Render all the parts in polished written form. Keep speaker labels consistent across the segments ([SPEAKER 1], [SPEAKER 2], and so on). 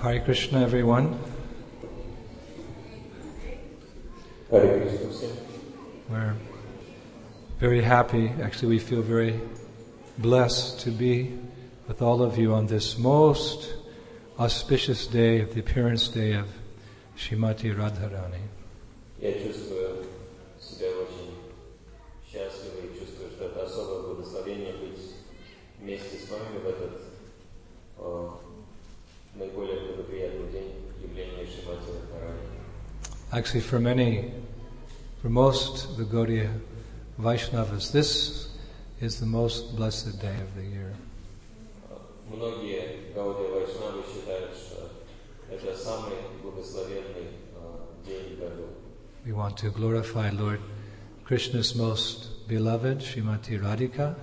[SPEAKER 1] Hare Krishna, everyone.
[SPEAKER 2] Hare Krishna.
[SPEAKER 1] We're very happy, actually we feel very blessed to be with all of you on this most auspicious day of the appearance day of Srimati Radharani.
[SPEAKER 2] Я чувствую себя очень счастливо и чувствую, что это особое благословение быть вместе с вами в этот наиболее благоприятный день явления Шримати Радхарани.
[SPEAKER 1] Actually, for most of the Gaudiya Vaishnavas, this is the most blessed day of the year.
[SPEAKER 2] Многие Гаудия Вайшнавы считают, что это самый благословенный день в году.
[SPEAKER 1] We want to glorify Lord Krishna's most beloved, Srimati Radhika.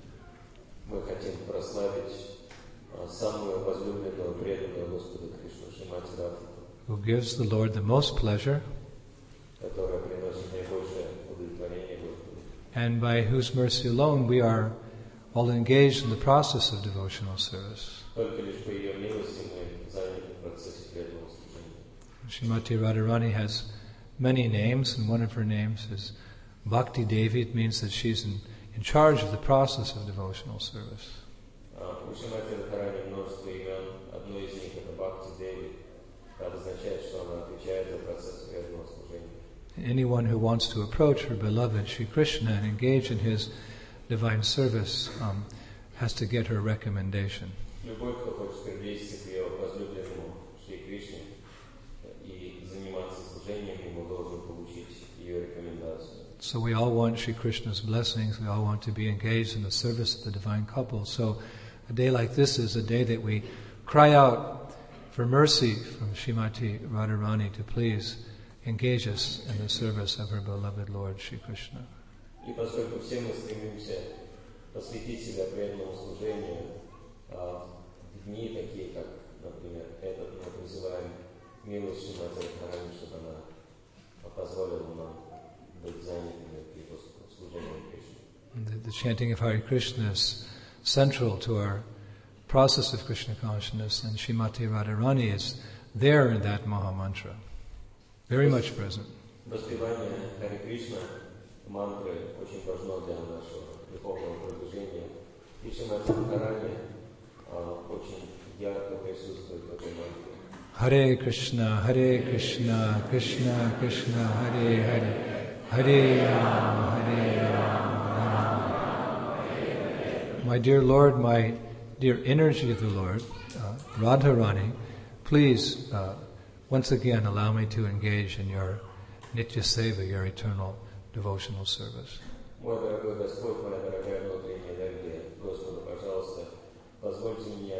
[SPEAKER 2] Мы хотим прославить самую возлюбленную, преданную Господу Кришну, Шримати Радхику,
[SPEAKER 1] who gives the Lord the most pleasure,
[SPEAKER 2] которая приносит наибольшее удовлетворение Господу.
[SPEAKER 1] and by whose mercy alone we are all engaged in the process of devotional service.
[SPEAKER 2] Только лишь по ее милости мы заняты в процессе преданного служения.
[SPEAKER 1] Srimati Radharani has many names, and one of her names is Bhakti Devi. It means that she's in charge of the process of devotional service.
[SPEAKER 2] У Шримати Радхарани множество имен. Одно из них это Бхакти Деви. Это означает, что она отвечает за процесс преданного служения.
[SPEAKER 1] Anyone who wants to approach her beloved Sri Krishna and engage in his divine service has to get her recommendation.
[SPEAKER 2] Любой, кто хочет приблизиться к ее возлюбленному Шри Кришне и заниматься служением, ему должен получить ее рекомендацию.
[SPEAKER 1] So we all want Sri Krishna's blessings. We all want to be engaged in the service of the divine couple. So a day like this is a day that we cry out for mercy from Srimati Radharani to please engage us in the service of her beloved Lord Sri Krishna.
[SPEAKER 2] И поскольку все мы стремимся посвятить себя преданному служению в дни такие, как, например, этот, мы призываем милость Шримати Радхарани, чтобы она позволила нам быть занятыми в служении Кришне.
[SPEAKER 1] The chanting of Hare Krishna is central to our process of Krishna consciousness, and Srimati Radharani is there in that Maha Mantra, very much present.
[SPEAKER 2] Воспевание Харе Кришна, мантры очень важно для нашего духовного продвижения. И Шримати Радхарани очень ярко присутствует в этой мантре.
[SPEAKER 1] Hare Krishna, Krishna Krishna, Hare Hare, Hare Rama, Rama, Hare Hare. My dear Lord, my dear energy of the Lord, Radharani, please once again allow me to engage in your Nitya Seva, your eternal devotional service.
[SPEAKER 2] Мой дорогой Господь, моя дорогая внутренняя энергия, Господу, пожалуйста, позвольте мне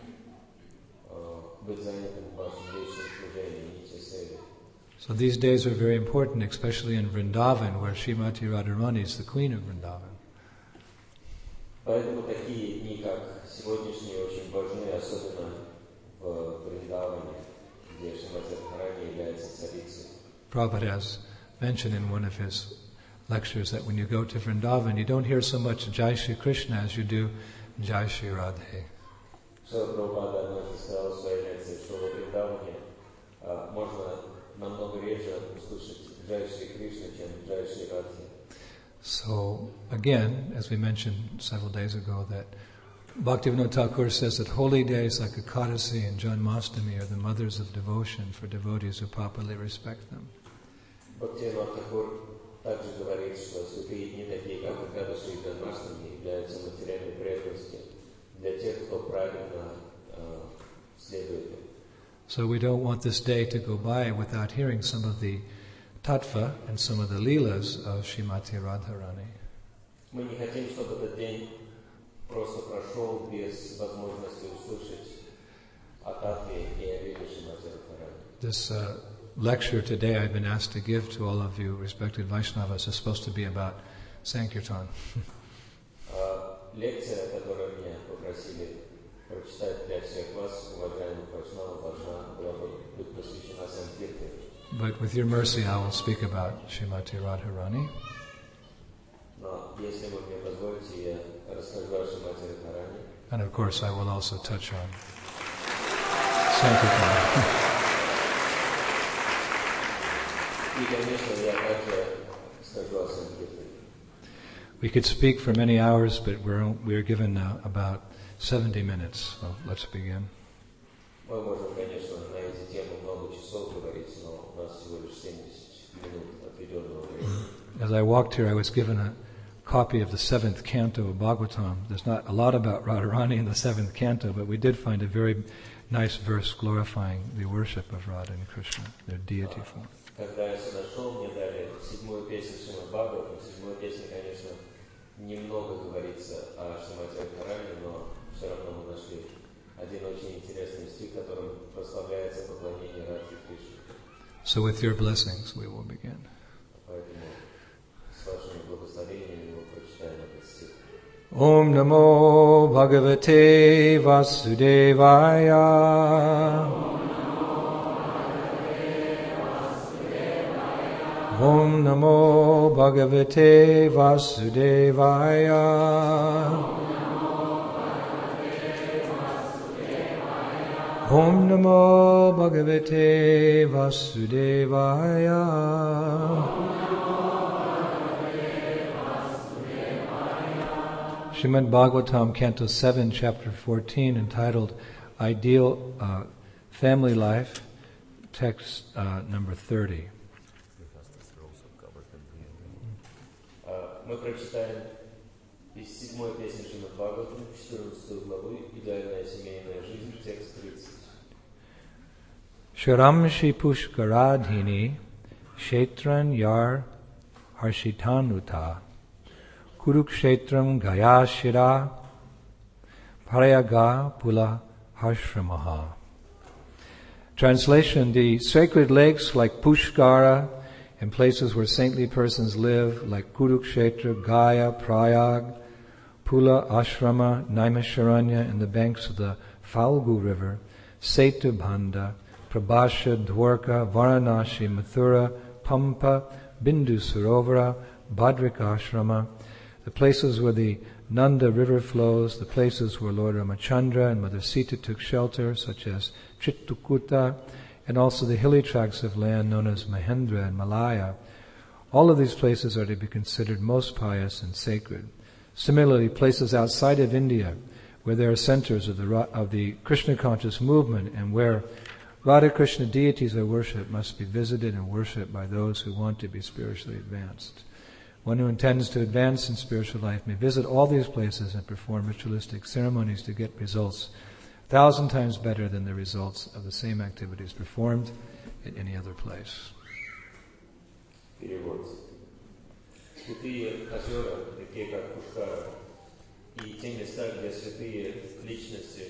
[SPEAKER 2] быть занятым в вашем вечном служении, Нитья Севе.
[SPEAKER 1] So these days are very important, especially in Vrindavan, where Srimati Radharani is the queen of Vrindavan.
[SPEAKER 2] Поэтому такие дни, как сегодняшние, очень важны, особенно в Вриндаване, где Шримати Радхарани является царицей.
[SPEAKER 1] Prabhupada has mentioned in one of his lectures that when you go to Vrindavan, you don't hear so much Jai Shri Krishna as you do Jai Shri Radhe.
[SPEAKER 2] Шрила Прабхупада однажды сказал в своей лекции, что во Вриндаване можно намного реже услышать Джай Шри Кришна, чем Джай Шри Радхи.
[SPEAKER 1] So again, as we mentioned several days ago, that Bhaktivinoda Thakur says that holy days like Ekadasi and Janmashtami are the mothers of devotion for devotees who properly respect them.
[SPEAKER 2] Бхактивинод Тхакур также говорит, что святые дни, такие как Экадаши и Джанмаштами, являются матерями преданности для тех, кто правильно следует им.
[SPEAKER 1] So we don't want this day to go by without hearing some of the tattva and some of the leelas of Srimati Radharani.
[SPEAKER 2] Мы не хотим, чтобы этот день просто прошел без возможности услышать о татве и о лиле Шримати Радхарани.
[SPEAKER 1] This lecture today I've been asked to give to all of you respected Vaishnavas is supposed to be about Sankirtan.
[SPEAKER 2] Лекция, которую меня попросили прочитать для всех вас, уважаемых вайшнавов, должна была быть посвящена Санкиртане.
[SPEAKER 1] But with your mercy I will speak about Srimati Radharani.
[SPEAKER 2] Но если вы мне позволите, я расскажу о Шримати Радхарани.
[SPEAKER 1] And of course I will also touch on sanctified.
[SPEAKER 2] И, конечно, я также скажу о Санкиртане.
[SPEAKER 1] We could speak for many hours, but we're given about 70 minutes. So let's begin.
[SPEAKER 2] Мы можем, конечно, на эти темы много часов говорить, но у нас всего лишь 70 минут отведенного времени.
[SPEAKER 1] As I walked here, I was given a copy of the 7th canto of Bhagavatam. There's not a lot about Radharani in the 7th canto, but we did find a very nice verse glorifying the worship of Radha and Krishna, their deity form.
[SPEAKER 2] Когда я все нашел, мне дали 7-ю песню Шримад Бхагаватам. В 7-й песне, конечно, немного говорится о Шримати Радхарани, но все равно мы нашли один очень интересный стих, которым прославляется поклонение Радхи Кришне.
[SPEAKER 1] So with your blessings, we will begin.
[SPEAKER 2] Поэтому с вашими благословениями мы прочитаем этот стих.
[SPEAKER 1] Om Namo Bhagavate Vasudevaya. Om Namo Bhagavate Vasudevaya. Om Namo Bhagavate Vasudevaya. Srimad Bhagavatam, Canto 7, Chapter 14, entitled Ideal Family Life, text number 30.
[SPEAKER 2] Мы прочитаем из 7-й песни Шримад Бхагаватам, 14 главу, «Идеальная семейная жизнь», текст 30.
[SPEAKER 1] Sharamshi Pushkaradhini Kshetran Yar Harshitanuta Kurukshetram Gayashira Parayaga Pula Harshramaha. Translation: the sacred lakes like Pushkara and places where saintly persons live like Kurukshetra, Gaya, Prayag, Pula, Ashrama, Naimisharanya, and the banks of the Falgu River, Setubhanda, Prabhasha, Dwarka, Varanasi, Mathura, Pampa, Bindu Sarovara, Bhadrakashrama, the places where the Nanda River flows, the places where Lord Ramachandra and Mother Sita took shelter, such as Chitrakuta, and also the hilly tracts of land known as Mahendra and Malaya. All of these places are to be considered most pious and sacred. Similarly, places outside of India, where there are centers of the Krishna conscious movement and where Radha Krishna deities are worshipped, must be visited and worshipped by those who want to be spiritually advanced. One who intends to advance in spiritual life may visit all these places and perform ritualistic ceremonies to get results 1,000 times better than the results of the same activities performed at any other place.
[SPEAKER 2] Перевод. Святые озера, такие как Пушкара, и те места, где святые личности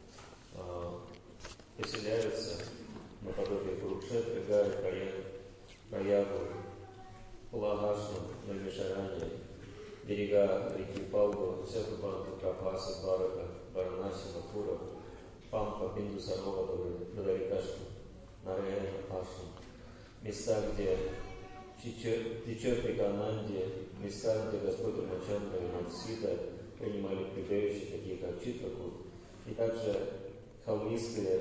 [SPEAKER 2] поселяются, наподобие Курукшетры, Гая, Праягу, Пулагашну, Наймишарани, берега реки Палгу, Сетубанду, Прабхаса, Барака, Варанаси, Матхура, Пампа, Бинду, Сарова, Бадарикашну, Нараяна, Ашну, места, где течет река Нанди, места, где Господь Рамачандра и Мадсита принимали прибежище, такие как Читракут, и также холмистые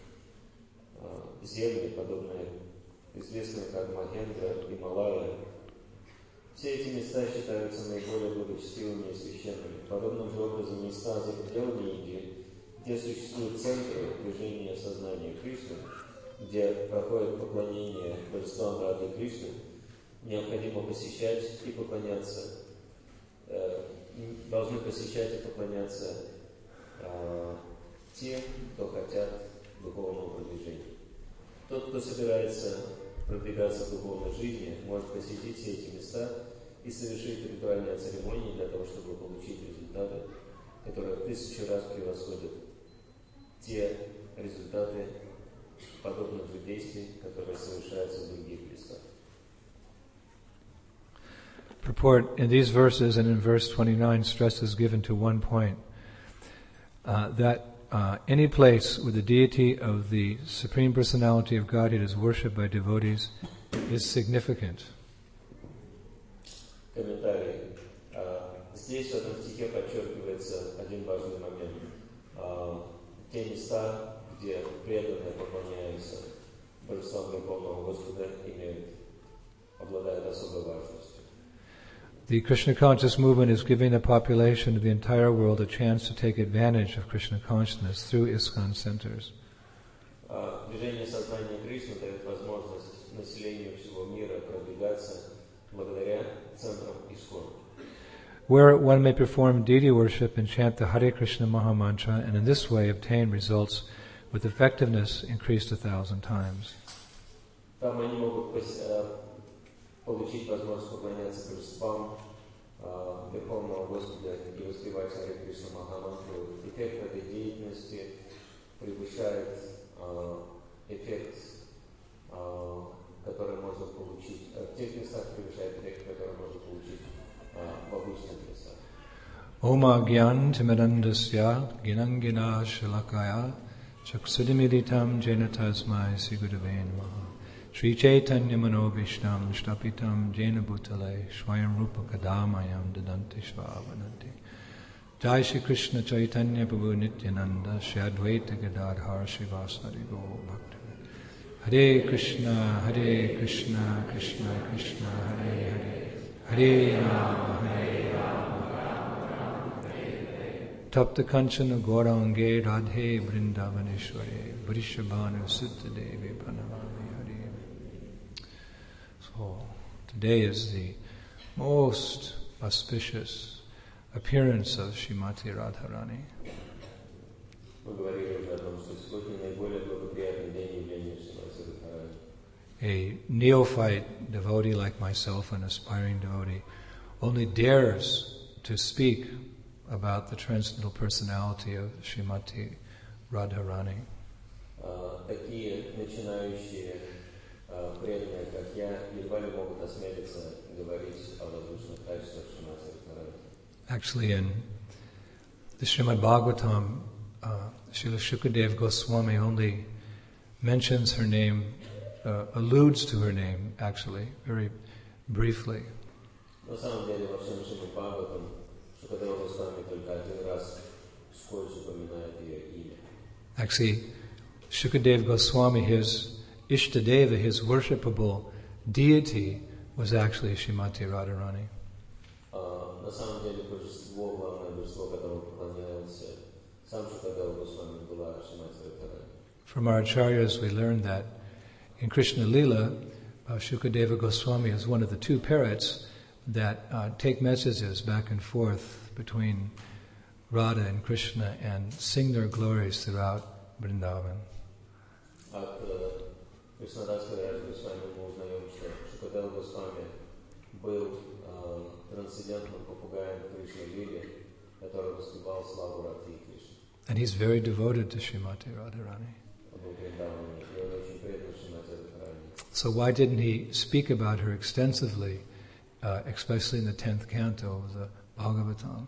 [SPEAKER 2] земли, подобные известные как Махендра и Малая. Все эти места считаются наиболее благочестивыми и священными. Подобным же образом места за пределами Индии, где существуют центры движения сознания Кришны, где проходит поклонение божествам Радхи Кришны, необходимо посещать и поклоняться, должны посещать и поклоняться те, кто хотят духовного продвижения. Тот, кто собирается продвигаться в духовной жизни, может посетить все эти места и совершить ритуальные церемонии для того, чтобы получить результаты, которые в 1000 раз превосходят те результаты подобных же действий, которые совершаются в других местах.
[SPEAKER 1] Purport in these verses and in verse 29, stress is given to one point, that any place where the deity of the Supreme Personality of Godhead is worshipped by devotees is significant.
[SPEAKER 2] Комментарий. Здесь в этом стихе подчеркивается один важный момент. Те места, где преданные поклоняются божествам Верховного Господа, обладают особой важностью.
[SPEAKER 1] The Krishna conscious movement is giving the population of the entire world a chance to take advantage of Krishna consciousness through ISKCON centers.
[SPEAKER 2] Движение сознания Кришны дает возможность населению всего мира продвигаться благодаря центрам ISKCON.
[SPEAKER 1] Where one may perform deity worship and chant the Hare Krishna Mahamantra, and in this way obtain results with effectiveness increased 1,000 times.
[SPEAKER 2] Там они могут получить возможность поклоняться божествам Верховного Господа и воспевать Харе Кришна Махамантру. Эффект этой деятельности превышает эффект, который можно получить в тех местах, превышает эффект, который можно получить в обычных местах.
[SPEAKER 1] Oma Gyan Timirandasya Ginangina Shilakaya Chaksudimilitam Jena Sri Gurave Namaha Sri Chaitanya Manobishtam Shtapitam Jena Bhutale Swayam Rupa Kadamayam Dadanti Shvavananti Jai Shri Krishna Chaitanya Prabhu Nityananda Shri Advaita Gadadhar Srivasari Gaur Bhakti Hare Krishna Krishna Krishna Hare Hare Hare Rama Tapta Kanchana Gaurange Radhe Vrindavaneshware Vrishabhanu Sutta Devi Panavami Hari. So, today is the most auspicious appearance of Srimati Radharani. A neophyte devotee like myself, an aspiring devotee, only dares to speak about the transcendental personality of Srimati Radharani.
[SPEAKER 2] Такие начинающие преданные, как я, едва ли могут осмелиться говорить о возвышенных качествах Шримати Радхарани.
[SPEAKER 1] Actually, in the Srimad Bhagavatam, Srila Shukadev Goswami only mentions her name, alludes to her name, actually, very briefly.
[SPEAKER 2] На самом деле, во всем Шримад Бхагаватам Шукадева Госвами только один раз вскользь упоминает ее имя.
[SPEAKER 1] Actually, Shukadev Goswami, his Ishtadeva, his worshipable deity, was actually Srimati Radharani.
[SPEAKER 2] На самом деле, божество, главное божество, которому поклонялся сам Шукадева Госвами, была Шримати Радхарани.
[SPEAKER 1] From our acharyas, we learned that in Krishna Lila, Shukadeva Goswami is one of the two parrots that take messages back and forth between Radha and Krishna and sing their glories throughout Vrindavan.
[SPEAKER 2] От Кришнадасского Раджа Госвами мы узнаем, что Шукадева Госвами был трансцендентным попугаем Кришны Лили, который воспевал славу Радхи и Кришны.
[SPEAKER 1] And he's very devoted to Srimati Radharani. So why didn't he speak about her extensively, especially in the 10th canto of the Bhagavatam?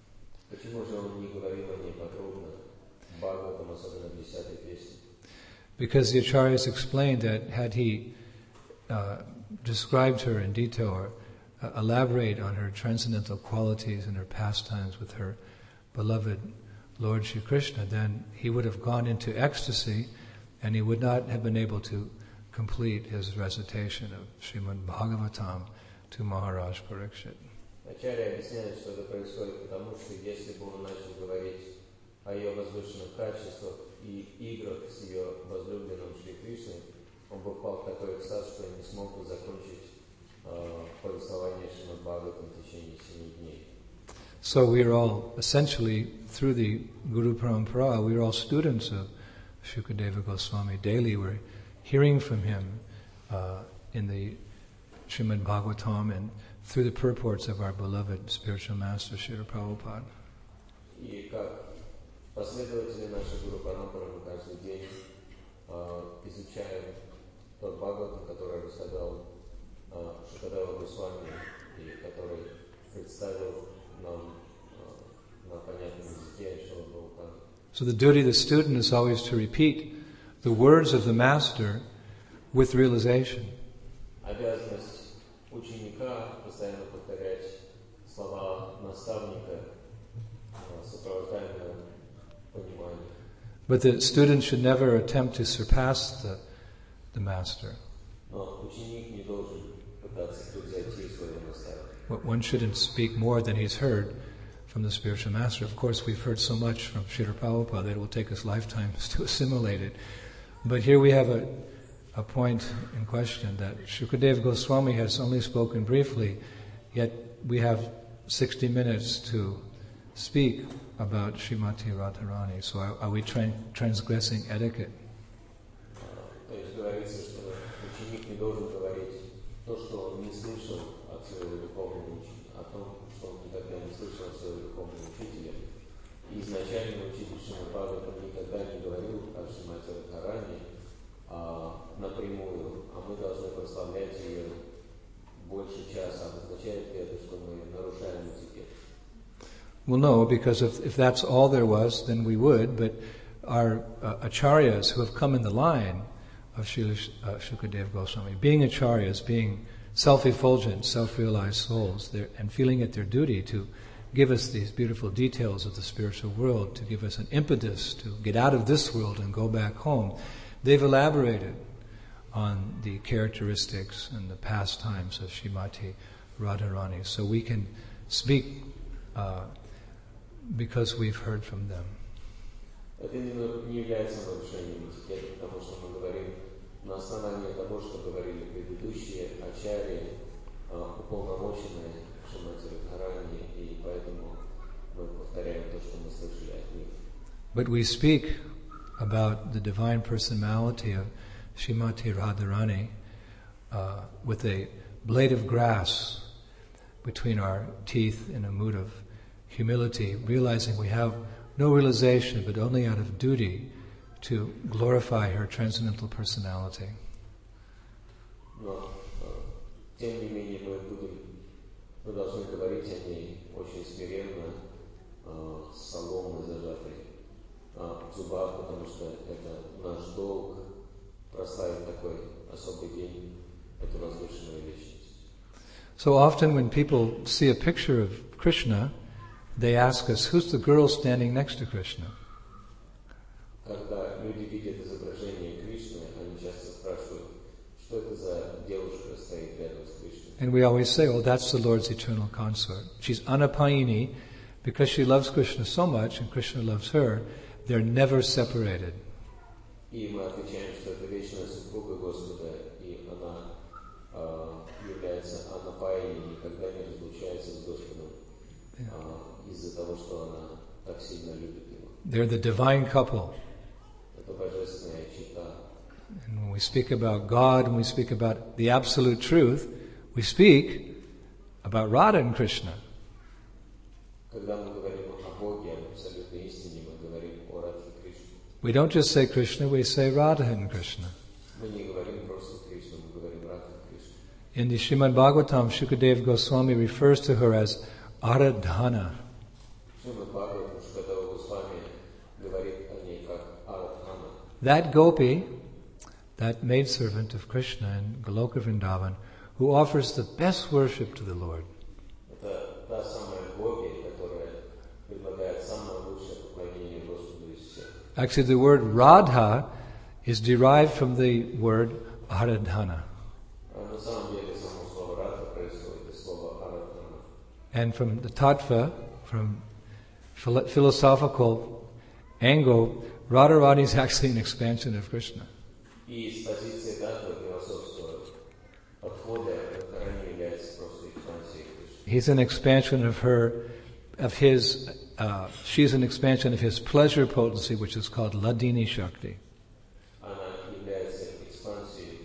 [SPEAKER 1] Because the acharyas explained that had he described her in detail or elaborate on her transcendental qualities and her pastimes with her beloved Lord Shri Krishna, then he would have gone into ecstasy and he would not have been able to complete his recitation of Srimad Bhagavatam to Maharaj Parikshit.
[SPEAKER 2] Ачарья объясняет, что это происходит потому, что если бы он начал говорить о ее возвышенных качествах и играх с ее возлюбленным Шри Кришной, он бы впал в такой экстаз, что не смог бы закончить повествование Шримад Бхагаватам в течение 7 дней.
[SPEAKER 1] So we are all essentially, through the Guru Parampara, we are all students of Shukadeva Goswami. Daily we're hearing from him in the Srimad Bhagavatam and through the purports of our beloved spiritual master, Srila Prabhupada.
[SPEAKER 2] И как последователи нашей Гуру Парампары мы каждый день изучаем тот Бхагаватам, который рассказал Шукадева Госвами и который представил нам на понятном языке Шрила Прабхупады.
[SPEAKER 1] So the duty of the student is always to repeat the words of the master with realization.
[SPEAKER 2] Обязанность ученика постоянно повторять слова наставника, сопровождаемые пониманием.
[SPEAKER 1] But the student should never attempt to surpass the master.
[SPEAKER 2] Но ученик не должен пытаться превзойти своего наставника.
[SPEAKER 1] One shouldn't speak more than he's heard from the spiritual master. Of course, we've heard so much from Srila Prabhupada that it will take us lifetimes to assimilate it. But here we have a point in question that Shukadeva Goswami has only spoken briefly, yet we have 60 minutes to speak about Srimati Radharani. So are we transgressing etiquette?
[SPEAKER 2] То есть говорится, что ученик не должен говорить то, что он не слышал от своего духовного учителя, о том, что он никогда не слышал от своего духовного учителя. И изначально учитель Шримад Бхагаватам никогда не говорил о Шримати Радхарани напрямую, а мы должны прославлять ее больше часа. Означает ли это, что мы нарушаем этикет?
[SPEAKER 1] Well, no, because if that's all there was, then we would, but our acharyas who have come in the line of Shukadeva Goswami, being acharyas, being self-effulgent, self-realized souls, and feeling it their duty to give us these beautiful details of the spiritual world, to give us an impetus to get out of this world and go back home, they've elaborated on the characteristics and the pastimes of Srimati Radharani. So we can speak because we've heard from them.
[SPEAKER 2] Это не является нарушением этикета, потому что мы говорим на основании того, что говорили предыдущие ачарьи, уполномоченные Шримати Радхарани, и поэтому мы повторяем то, что мы слышали от них.
[SPEAKER 1] But we speak about the divine personality of Srimati Radharani with a blade of grass between our teeth in a mood of humility, realizing we have no realization but only out of duty to glorify her transcendental personality.
[SPEAKER 2] Но, тем не менее, мы должны говорить о ней очень смиренно, с соломой зажатой в зубах, потому что это наш долг прославить такой особый день, эту возвышенную личность.
[SPEAKER 1] So often when people see a picture of Krishna, they ask us, who's the girl standing next to Krishna?
[SPEAKER 2] Когда люди видят изображение Кришны, они часто спрашивают, что это за девушка стоит рядом с Кришной.
[SPEAKER 1] And we always say, well, that's the Lord's eternal consort. She's Anapayini because she loves Krishna so much and Krishna loves her, they're never separated.
[SPEAKER 2] И мы отвечаем, что это вечная супруга Господа, и она является Анапайей, никогда не разлучается с Господом из-за того, что она так сильно любит его.
[SPEAKER 1] They're the divine couple.
[SPEAKER 2] Это божественная чета.
[SPEAKER 1] And when we speak about God, when we speak about the absolute truth, we speak about Radha and Krishna.
[SPEAKER 2] Когда мы говорим о Боге, об абсолютной истине, мы говорим о Радхе Кришне.
[SPEAKER 1] We don't just say Krishna, we say Radha and Krishna.
[SPEAKER 2] Мы не говорим просто Кришна, мы говорим Радха Кришна.
[SPEAKER 1] In the Srimad Bhagavatam, Shukadeva Goswami refers to her as Aradhana.
[SPEAKER 2] Шримад Бхагаватам Шукадева Госвами говорит о ней как Арадхана.
[SPEAKER 1] That gopi, that maidservant of Krishna in Goloka Vrindavan, who offers the best worship to the Lord.
[SPEAKER 2] Это та самая Гоги, которая предлагает самое лучшее поклонение Господу из всех.
[SPEAKER 1] Actually, the word Radha is derived from the word Aradhana.
[SPEAKER 2] На самом деле само слово Радха происходит из слова Арадхана.
[SPEAKER 1] And from the tattva, from philosophical angle, Radharani is actually an expansion of Krishna.
[SPEAKER 2] И с позиции татвы философского подхода Радхарани является просто экспансией Кришны.
[SPEAKER 1] He's an expansion she's an expansion of his pleasure potency, which is called Ladini Shakti.
[SPEAKER 2] Она является экспансией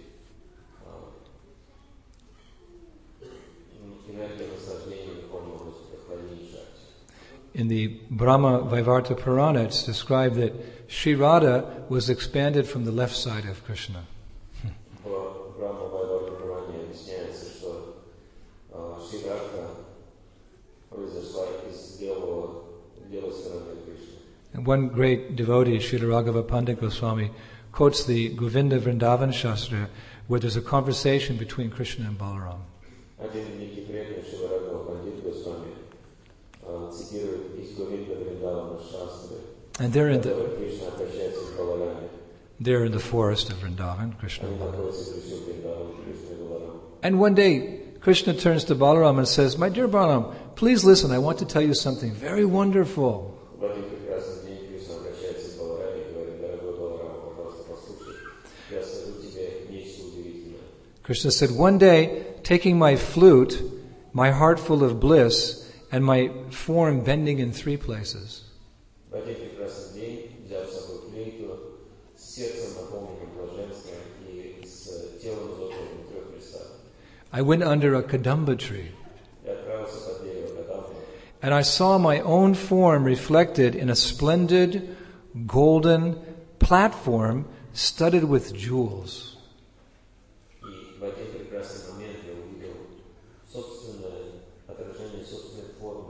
[SPEAKER 2] энергии наслаждения Верховного Господа, Ладини Шакти.
[SPEAKER 1] In the Brahma Vaivarta Purana, it's described that Sri Radha was expanded from the left side of Krishna.
[SPEAKER 2] В Брахма Вайварта Пуране объясняется, что Шри Радха произошла из левой стороны Кришны.
[SPEAKER 1] And one great devotee, Srila Raghava Pandit Goswami, quotes the Govinda Vrindavan Shastra, where there's a conversation between Krishna and Balaram.
[SPEAKER 2] Один великий преданный Шрила Рагхава Пандит Госвами цитирует из Говинда Вриндавана Шастры
[SPEAKER 1] And they're in
[SPEAKER 2] которых Кришна обращается к Балараме.
[SPEAKER 1] they're in the forest of Vrindavan, Krishna and
[SPEAKER 2] Они
[SPEAKER 1] Balaram.
[SPEAKER 2] находятся в лесу Вриндавана, Кришна и Баларам.
[SPEAKER 1] And one day, Krishna turns to Balaram and says, "My dear Balaram, please listen, I want to tell you something very wonderful."
[SPEAKER 2] В один прекрасный день Кришна обращается к Балараме и говорит: дорогой Баларам, пожалуйста, послушай, я скажу тебе нечто удивительное.
[SPEAKER 1] Krishna said, "One day, taking my flute, my heart full of bliss, and my form bending in 3 places,
[SPEAKER 2] В один прекрасный день, взяв с собой флейту, с сердцем наполненным блаженством и с телом изогнутым в 3 местах,
[SPEAKER 1] I went under a kadamba tree,
[SPEAKER 2] я отправился под дерево Кадамба,
[SPEAKER 1] and I saw my own form reflected in a splendid golden platform studded with jewels.
[SPEAKER 2] и в один прекрасный момент я увидел собственное отражение собственной формы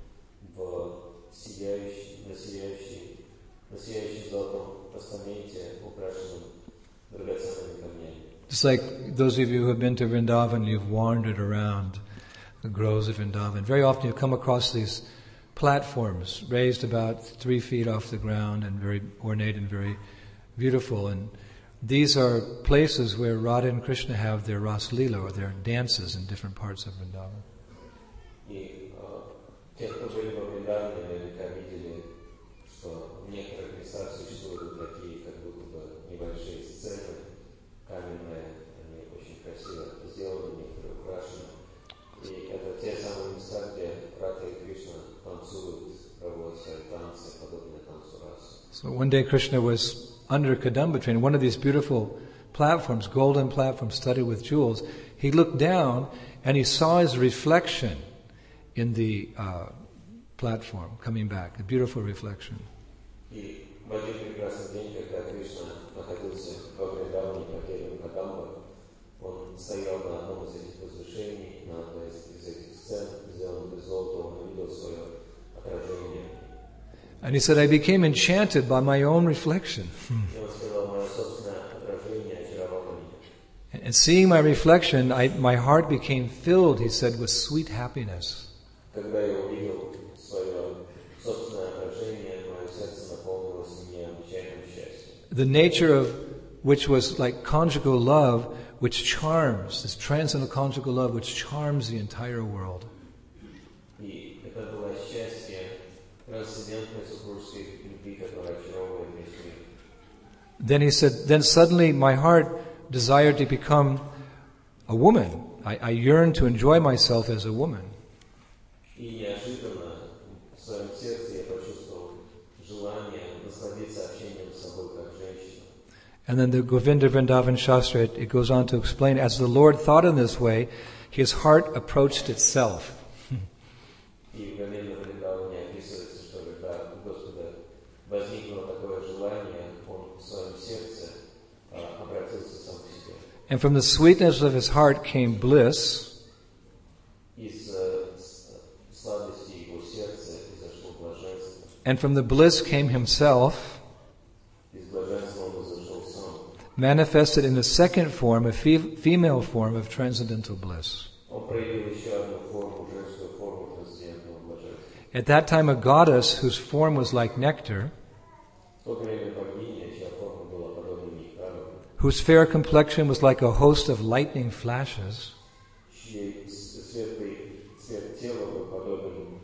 [SPEAKER 2] на сияющем золотом постаменте, украшенном драгоценными камнями.
[SPEAKER 1] Just like those of you who have been to Vrindavan, you've wandered around the groves of Vrindavan. Very often you come across these platforms raised about 3 feet off the ground and very ornate and very beautiful. And these are places where Radha and Krishna have their Ras Leela, or their dances in different parts of Vrindavan.
[SPEAKER 2] И те, кто были во Вриндаване, наверняка видели, что в некоторых местах существуют такие, как будто бы небольшие сцены, каменные, они очень красиво сделаны, некоторые украшены. И это те самые места, где Радха и Кришна танцуют, проводят свои танцы, подобные танцу расы.
[SPEAKER 1] So one day Krishna was under a Kadamba tree, and one of these beautiful platforms, golden platforms studded with jewels, he looked down and he saw his reflection in the platform coming back, a beautiful reflection.
[SPEAKER 2] И в один прекрасный день, когда Кришна находился во Вриндаване под деревом Кадамба, он стоял на одном из этих возвышений, на одной из этих сцен, сделанных из золота, он увидел свое отражение.
[SPEAKER 1] And he said, I became enchanted by my own reflection.
[SPEAKER 2] И он сказал: мое собственное отражение очаровало меня.
[SPEAKER 1] And seeing my reflection, my heart became filled, he said, with sweet happiness.
[SPEAKER 2] Когда я увидел свое собственное отражение, мое сердце наполнилось необычайным счастьем.
[SPEAKER 1] The nature of which was like conjugal love, which charms, this transcendental conjugal love, which charms the entire world.
[SPEAKER 2] И это было счастье трансцендентной супружеской любви, которая очаровывает весь мир.
[SPEAKER 1] Then he said, then suddenly my heart desired to become a woman. I yearned to enjoy myself as a woman.
[SPEAKER 2] И неожиданно в своем сердце я почувствовал желание насладиться общением с собой как женщина.
[SPEAKER 1] And then the Govinda Vrindavan Shastra, it goes on to explain, as the Lord thought in this way, his heart approached itself.
[SPEAKER 2] И в Говинда Вриндаване описывается, что когда у Господа возникло такое желание, он в своем сердце обратился сам к себе.
[SPEAKER 1] And from the sweetness of his heart came bliss,
[SPEAKER 2] Из сладости его сердца изошло блаженство.
[SPEAKER 1] and from the bliss came himself,
[SPEAKER 2] Из блаженства он изошел сам.
[SPEAKER 1] manifested in the second form, a female form of transcendental bliss.
[SPEAKER 2] Он проявил еще одну форму, женскую форму трансцендентного блаженства.
[SPEAKER 1] At that time, a goddess whose form was like nectar,
[SPEAKER 2] В то время богиня, чья форма была подобна нектару,
[SPEAKER 1] whose fair complexion was like a host of lightning flashes,
[SPEAKER 2] чей светлый цвет тела был подобен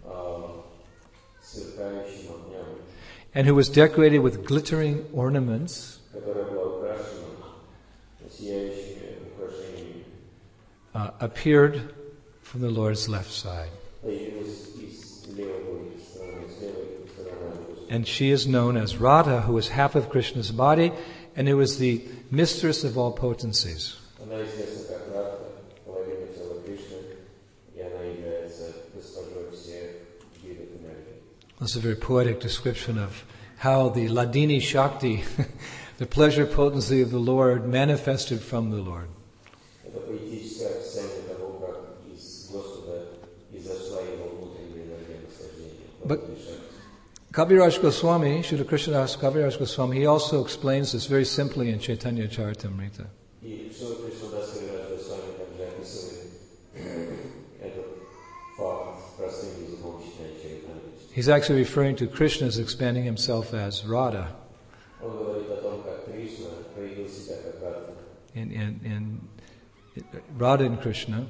[SPEAKER 2] сверкающим огням,
[SPEAKER 1] and who was decorated with glittering ornaments,
[SPEAKER 2] которая была украшена сияющими украшениями,
[SPEAKER 1] appeared from the Lord's left side.
[SPEAKER 2] появилась из левой стороны, с левой стороны Господа.
[SPEAKER 1] And she is known as Radha, who is half of Krishna's body, and who is the mistress of all potencies.
[SPEAKER 2] Она известна как Радха, половина тела Кришны, и она является госпожой всех видов энергии.
[SPEAKER 1] That's a very poetic description of how the Ladini Shakti, the pleasure potency of the Lord, manifested from the Lord.
[SPEAKER 2] Это поэтическое описание того, как из Господа изошла его внутренняя энергия наслаждения.
[SPEAKER 1] But Kaviraj Goswami, Srila Krishnadas Kaviraj Goswami, he also explains this very simply in Chaitanya Charitamrita.
[SPEAKER 2] И Шрила Кришнадас Кавирадж Госвами также описывает этот факт простым языком, читая Чаритамриту.
[SPEAKER 1] He's actually referring to Krishna as expanding himself as Radha.
[SPEAKER 2] Он говорит о том, как Кришна проявил себя как Радха.
[SPEAKER 1] In Radha and Krishna,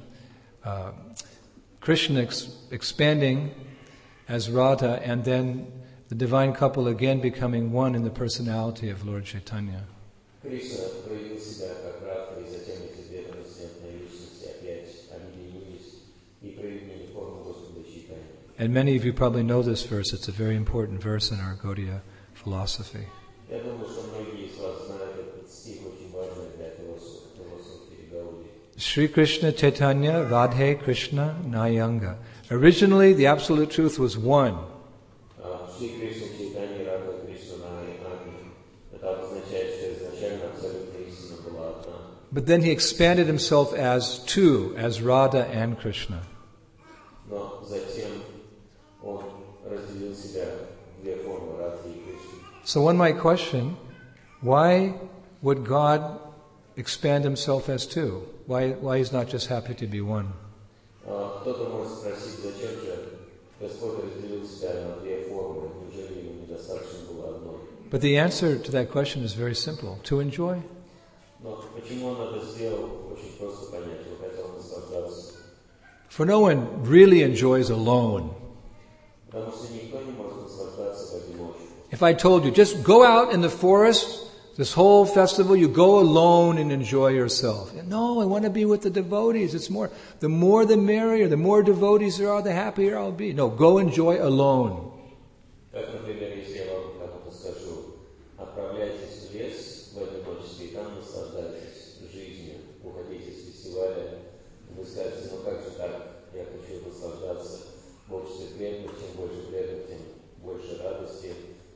[SPEAKER 1] Krishna expanding as Radha, and then the divine couple again becoming one in the personality of Lord Chaitanya.
[SPEAKER 2] Кришна проявил себя как Радха, и затем эти две трансцендентные личности опять объединились и проявили форму Господа Чайтаньи.
[SPEAKER 1] And many of you probably know this verse. It's a very important verse in our Gaudiya philosophy.
[SPEAKER 2] Я думаю, что многие из вас знают этот стих, очень важный для философии Гаудии.
[SPEAKER 1] Sri Krishna Chaitanya Radhe Krishna Nayanga. Originally, the absolute truth was one.
[SPEAKER 2] Шри Кришна Чайтанья Радха Кришна Наяна. Это означает, что изначально абсолютная истина была одна.
[SPEAKER 1] But then he expanded himself as two, as Radha and Krishna.
[SPEAKER 2] Но затем он разделил себя в две формы Радхи и Кришны.
[SPEAKER 1] So one might question, why would God expand himself as two? Why he's not just happy to be one?
[SPEAKER 2] Кто-то может спросить, зачем же Господь разделил себя на две формы? Неужели ему недостаточно было одной?
[SPEAKER 1] But the answer to that question is very simple: to enjoy.
[SPEAKER 2] Но почему он это сделал? Очень просто понять. Он хотел наслаждаться.
[SPEAKER 1] For no one really enjoys alone.
[SPEAKER 2] Потому что никто не может наслаждаться в одиночку.
[SPEAKER 1] If I told you, just go out in the forest, this whole festival, you go alone and enjoy yourself. No, I want to be with the devotees. The more the merrier, the more devotees there are, the happier I'll be. No, go enjoy alone.
[SPEAKER 2] Как, например, если я вам кому-то скажу, отправляйтесь в лес в одиночестве и там наслаждайтесь жизнью, уходите с фестиваля, вы скажете, ну как же так, я хочу наслаждаться в обществе преданных, чем больше преданных, тем больше радости.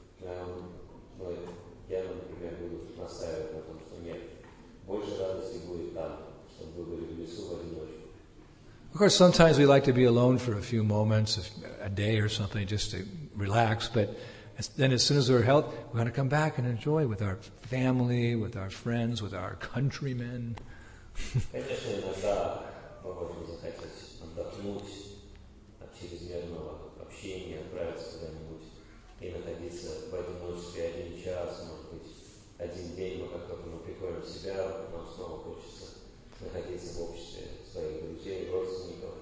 [SPEAKER 2] Я, например, буду настаивать на том, что нет, больше радости будет там, чтобы вы были в лесу в одиночку.
[SPEAKER 1] Of course, sometimes we like to be alone for a few moments, a day or something, just to relax. But then as soon as we're healthy, we're going to come back and enjoy with our family, with our friends, with our countrymen.
[SPEAKER 2] Конечно, иногда мы можем захотеть отдохнуть от чрезмерного общения, отправиться куда-нибудь и находиться в одиночестве 1 час, может быть, 1 день, но как только мы приходим в себя, нам снова хочется находиться в обществе своих друзей, родственников,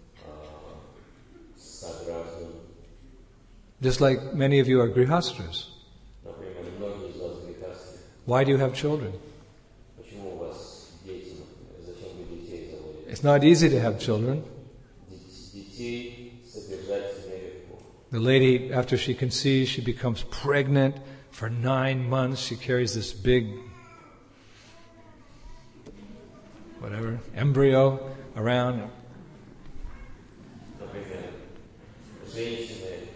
[SPEAKER 2] сограждан.
[SPEAKER 1] Just like many of you are grihastras.
[SPEAKER 2] Например, многие из вас грехасты.
[SPEAKER 1] Why do you have children?
[SPEAKER 2] Почему у вас дети, зачем вы детей заводите?
[SPEAKER 1] It's not easy to have children.
[SPEAKER 2] Детей содержать нелегко.
[SPEAKER 1] The lady, after she conceives, she becomes pregnant. For 9 months, she carries this big, embryo around.
[SPEAKER 2] Например, женщины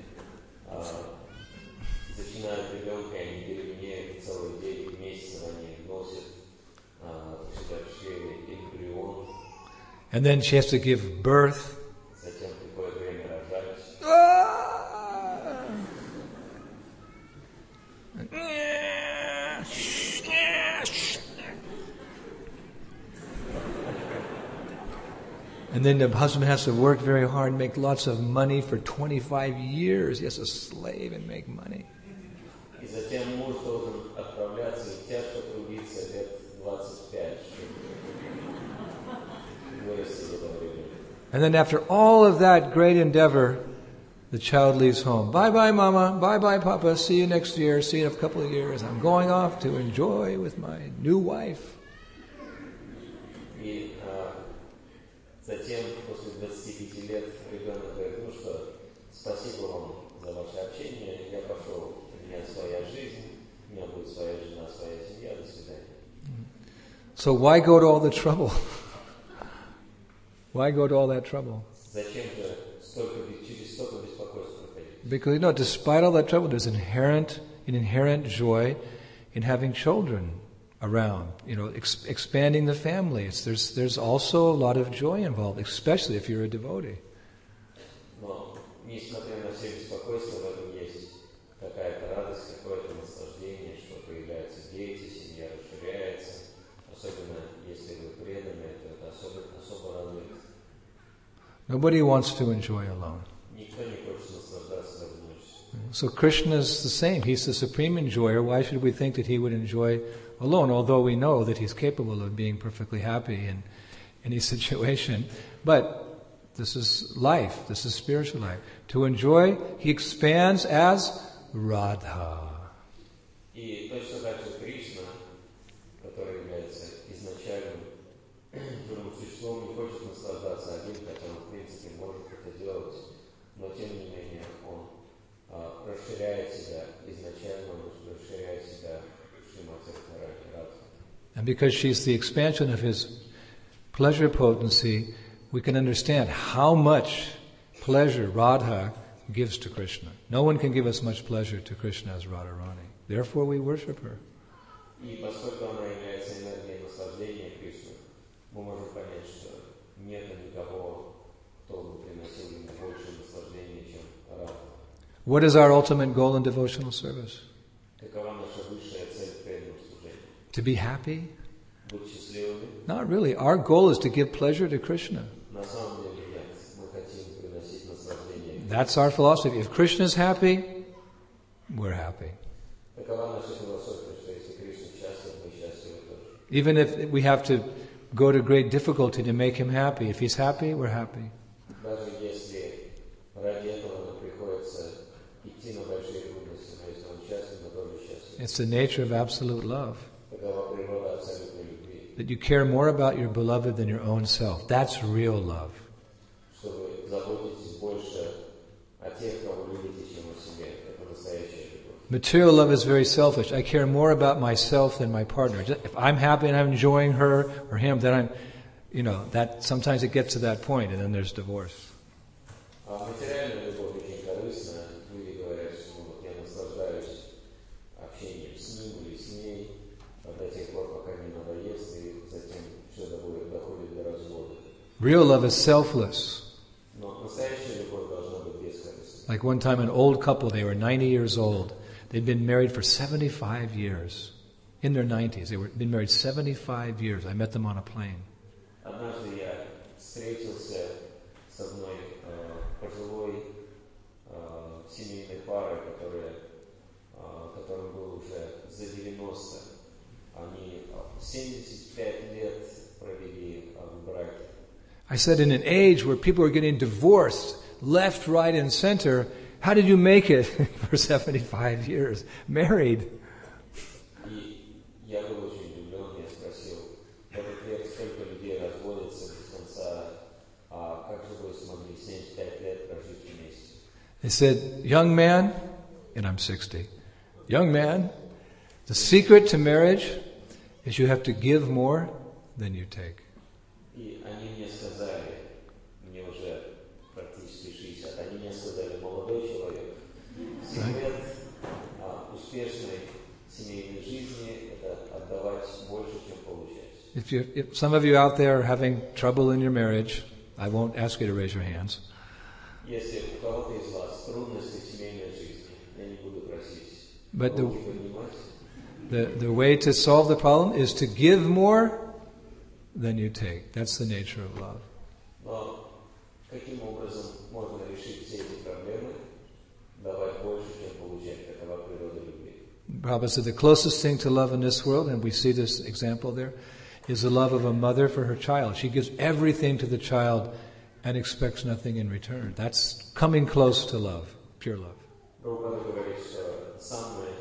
[SPEAKER 2] зачинают ребенка, и они беременеют целый 9 месяцев, они носят сюда в член эмбрион.
[SPEAKER 1] And then she has to give birth.
[SPEAKER 2] Затем приходит время рожать.
[SPEAKER 1] And then the husband has to work very hard, make lots of money for 25 years. He has to slave and make money.
[SPEAKER 2] И затем муж должен отправляться и тяжко трудиться лет 25, чтобы вырастить этого ребенка.
[SPEAKER 1] And then after all of that great endeavor, the child leaves home. Bye-bye, Mama. Bye-bye, Papa. See you next year. See you in a couple of years. I'm going off to enjoy with my new wife.
[SPEAKER 2] И затем, после 25 лет, ребенок говорит, ну что, спасибо вам за ваше общение, я пошел, у меня своя жизнь, у меня будет своя жена, своя семья, до свидания.
[SPEAKER 1] So why go to all the trouble? Why go to all that trouble?
[SPEAKER 2] Zачем же через столько беспокойства проходить?
[SPEAKER 1] Because, despite all that trouble, there's an inherent joy in having children around, expanding the family. There's also a lot of joy involved, especially if you're a devotee.
[SPEAKER 2] Но, несмотря на все беспокойства, в этом есть какая-то радость, какое-то наслаждение, что появляются дети, семья расширяется, особенно если вы преданы, это особо радует.
[SPEAKER 1] Nobody wants to enjoy alone.
[SPEAKER 2] Никто не хочет наслаждаться в одиночестве.
[SPEAKER 1] So Krishna is the same. He's the supreme enjoyer. Why should we think that he would enjoy alone? Although we know that he's capable of being perfectly happy in any situation. But this is life. This is spiritual life. To enjoy, he expands as Radha.
[SPEAKER 2] И точно так же Кришна, который является изначальным живым существом, не хочет наслаждаться один, хотя он в принципе может это делать, но тем не менее он расширяет себя изначально, он расширяет себя Шримати Радхарани.
[SPEAKER 1] And because she's the expansion of his pleasure potency, we can understand how much pleasure Radha gives to Krishna. No one can give as much pleasure to Krishna as Radharani. Therefore we worship her.
[SPEAKER 2] И поскольку она является энергией наслаждения Кришны, мы можем понять, что нет никого, кто бы приносил ему больше наслаждения, чем Радха.
[SPEAKER 1] What is our ultimate goal in devotional service?
[SPEAKER 2] Какова наша высшая цель в преданном служении?
[SPEAKER 1] To be happy?
[SPEAKER 2] Быть счастливыми?
[SPEAKER 1] Not really. Our goal is to give pleasure to Krishna.
[SPEAKER 2] На самом деле нет. Мы хотим приносить наслаждение.
[SPEAKER 1] That's our philosophy. If Krishna is happy, we're happy.
[SPEAKER 2] Такова наша философия, что если Кришна счастлив, мы счастливы тоже.
[SPEAKER 1] Even if we have to go to great difficulty to make him happy, if he's happy, we're happy.
[SPEAKER 2] Даже если ради этого нам приходится идти на большие трудности, но если он счастлив, мы тоже счастливы.
[SPEAKER 1] It's the nature of absolute love.
[SPEAKER 2] Такова природа абсолютной любви.
[SPEAKER 1] That you care more about your beloved than your own self. That's real love.
[SPEAKER 2] Что вы заботитесь больше о тех, кого любите, чем о себе. Это настоящая любовь.
[SPEAKER 1] Material love is very selfish. I care more about myself than my partner. If I'm happy and I'm enjoying her or him, then that sometimes it gets to that point and then there's divorce.
[SPEAKER 2] Материальная любовь очень корыстна. Люди говорят, что я наслаждаюсь общением с ним или с ней до тех пор, пока не надоест, и затем все доходит до развода.
[SPEAKER 1] Real love is selfless.
[SPEAKER 2] Но настоящая любовь должна быть бескорыстной.
[SPEAKER 1] Like one time, an old couple, they were 90 years old. They'd been married for 75 years. In their 90s. They'd been married 75 years. I met them on a plane.
[SPEAKER 2] Однажды я встретился с одной пожилой семейной парой, которым было уже за 90. Они 75 лет провели в браке.
[SPEAKER 1] I said, in an age where people are getting divorced left, right, and center, how did you make it for 75 years married?
[SPEAKER 2] И я был очень удивлен, я спросил, в этот век сколько людей разводятся без конца, а как же вы смогли 75 лет прожить вместе?
[SPEAKER 1] They said, young man, and I'm 60, young man, the secret to marriage is you have to give more than you take.
[SPEAKER 2] И они мне сказали, мне уже практически 60, они мне сказали, молодой человек, секрет успешной семейной жизни – это отдавать больше, чем получать.
[SPEAKER 1] If some of you out there are having trouble in your marriage, I won't ask you to raise your hands.
[SPEAKER 2] Если у кого-то из вас трудности в семейной жизни, я не буду просить
[SPEAKER 1] But
[SPEAKER 2] руки поднимать.
[SPEAKER 1] the way to solve the problem is to give more than you take. That's the nature of love.
[SPEAKER 2] Но каким образом можно решить все эти проблемы? Давать больше, чем получать. Такова природа любви.
[SPEAKER 1] Prabhupada said the closest thing to love in this world, and we see this example there, is the love of a mother for her child. She gives everything to the child and expects nothing in return. That's coming close to love, pure love.
[SPEAKER 2] Прабхупада говорит, что самый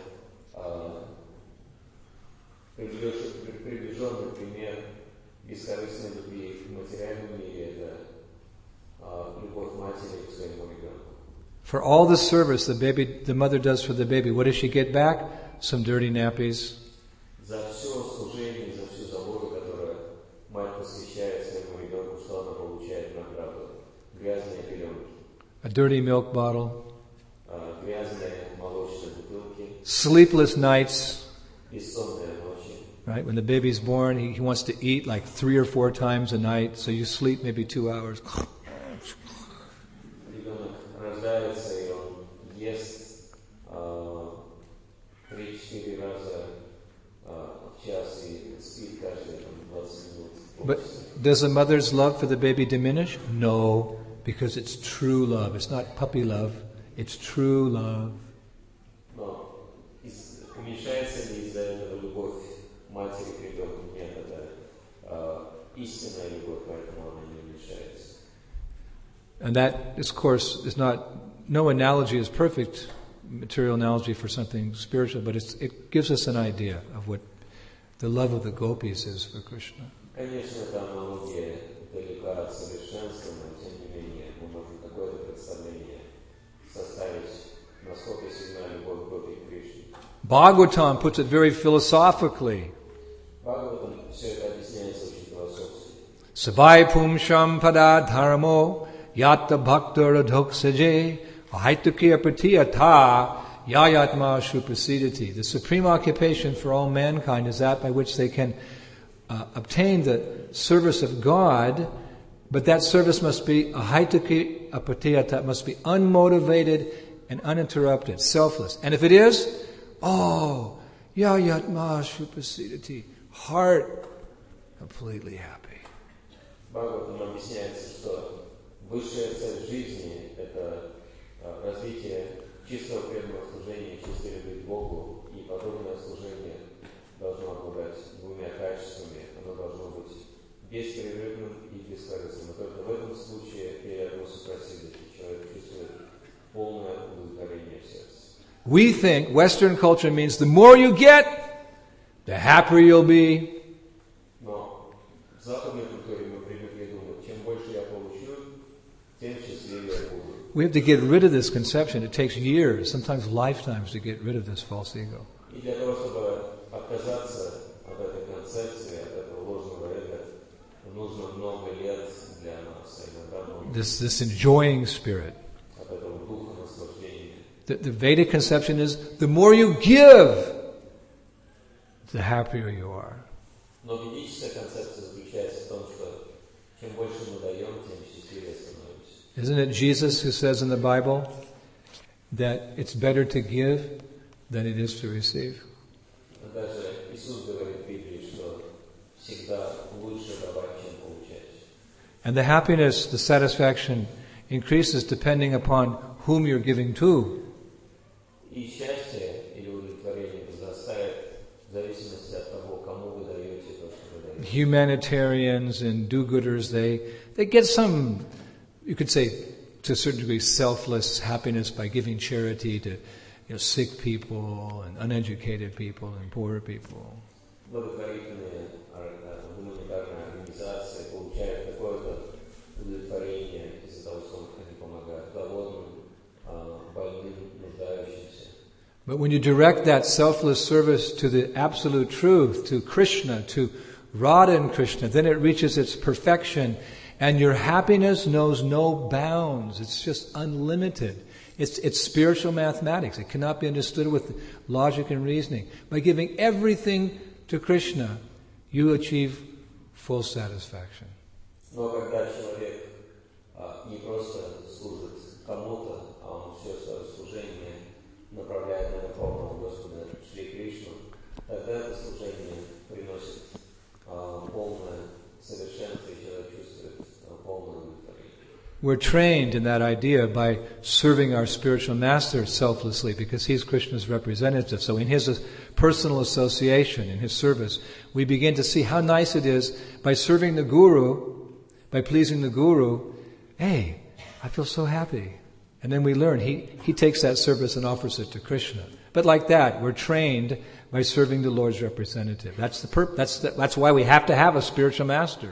[SPEAKER 2] приближенный пример бескорыстной любви в материальном мире – это любовь матери к своему ребенку.
[SPEAKER 1] For all the service the mother does for the baby, what does she get back? Some dirty nappies.
[SPEAKER 2] За все служение, за всю заботу, которую мать посвящает своему ребенку, что она получает награду? Грязные пеленки.
[SPEAKER 1] A dirty milk bottle.
[SPEAKER 2] Грязные молочные бутылки.
[SPEAKER 1] Sleepless nights.
[SPEAKER 2] Бессонные ночи.
[SPEAKER 1] Right? When the baby's born, he wants to eat like 3 or 4 times a night, so you sleep maybe 2 hours.
[SPEAKER 2] Ребенок рождается, и он ест 3-4 раза в час и спит каждые 20 минут.
[SPEAKER 1] But does the mother's love for the baby diminish? No, because it's true love. It's not puppy love. It's true love.
[SPEAKER 2] истинная любовь, поэтому она не уменьшается.
[SPEAKER 1] And that, of course, is not, no analogy is perfect, material analogy for something spiritual, but it gives us an idea of what the love of the gopis is for Krishna.
[SPEAKER 2] Конечно, эта аналогия далека от совершенства, но тем не менее мы можем какое-то представление составить, насколько сильна любовь гопи к Кришне.
[SPEAKER 1] Bhagavatam puts it very philosophically.
[SPEAKER 2] Бхагаватам все это объясняется очень философски.
[SPEAKER 1] Savai pumsham pada dharmo yatta bhakta radhoksaje ahaitukiya pratiyata yayatma shuprasidati. The supreme occupation for all mankind is that by which they can obtain the service of God, but that service must be ahaituki apatiyata, must be unmotivated and uninterrupted, selfless. And if it is, yayatma shuprasidati, heart completely happy.
[SPEAKER 2] Бхагаватам объясняется, что высшая цель жизни – это развитие чистого преданного служения, чистой любви к Богу, и подобное служение должно обладать двумя качествами. Оно должно быть беспрерывным и бескорыстным. И только в этом случае человек чувствует полное удовлетворение в сердце.
[SPEAKER 1] We think Western culture means the more you get, the happier you'll be.
[SPEAKER 2] Но в западной культуре мы привыкли думать, чем больше я получу, тем счастливее я буду.
[SPEAKER 1] We have to get rid of this conception. It takes years, sometimes lifetimes, to get rid of this false ego.
[SPEAKER 2] И для того, чтобы отказаться от этой концепции, от этого ложного эго, нужно много лет для нас, иногда много.
[SPEAKER 1] This enjoying spirit.
[SPEAKER 2] От этого духа наслаждения.
[SPEAKER 1] The Vedic conception is the more you give, the happier you are.
[SPEAKER 2] Но ведическая концепция заключается в том, что чем больше мы даем, тем счастливее становимся.
[SPEAKER 1] Isn't it Jesus who says in the Bible that it's better to give than it is to receive?
[SPEAKER 2] Даже Иисус говорит в Библии, что всегда лучше давать, чем получать.
[SPEAKER 1] And the happiness, the satisfaction increases depending upon whom you're giving to.
[SPEAKER 2] И счастье или удовлетворение возрастает в зависимости от того, кому вы даете то, что вы даете.
[SPEAKER 1] Humanitarians and do-gooders, they get some, you could say, to a certain degree, selfless happiness by giving charity to sick people and uneducated people and poor people.
[SPEAKER 2] Благотворительные гуманитарные организации получают какое-то удовлетворение из-за того, что они помогают голодным, больным, нуждающимся.
[SPEAKER 1] But when you direct that selfless service to the absolute truth, to Krishna, to Radha and Krishna, then it reaches its perfection, and your happiness knows no bounds. It's just unlimited. It's spiritual mathematics. It cannot be understood with logic and reasoning. By giving everything to Krishna, you achieve full satisfaction.
[SPEAKER 2] Но когда человек не просто служит кому-то, а он все свое служение направляет на Верховного Господа Шри Кришну, тогда это служение приносит полное совершенство, и человек чувствует полное удовлетворение.
[SPEAKER 1] We're trained in that idea by serving our spiritual master selflessly because he's Krishna's representative. So in his personal association, in his service, we begin to see how nice it is by serving the Guru, by pleasing the Guru. Hey, I feel so happy. And then we learn he takes that service and offers it to Krishna. But like that, we're trained by serving the Lord's representative. That's why we have to have a spiritual master.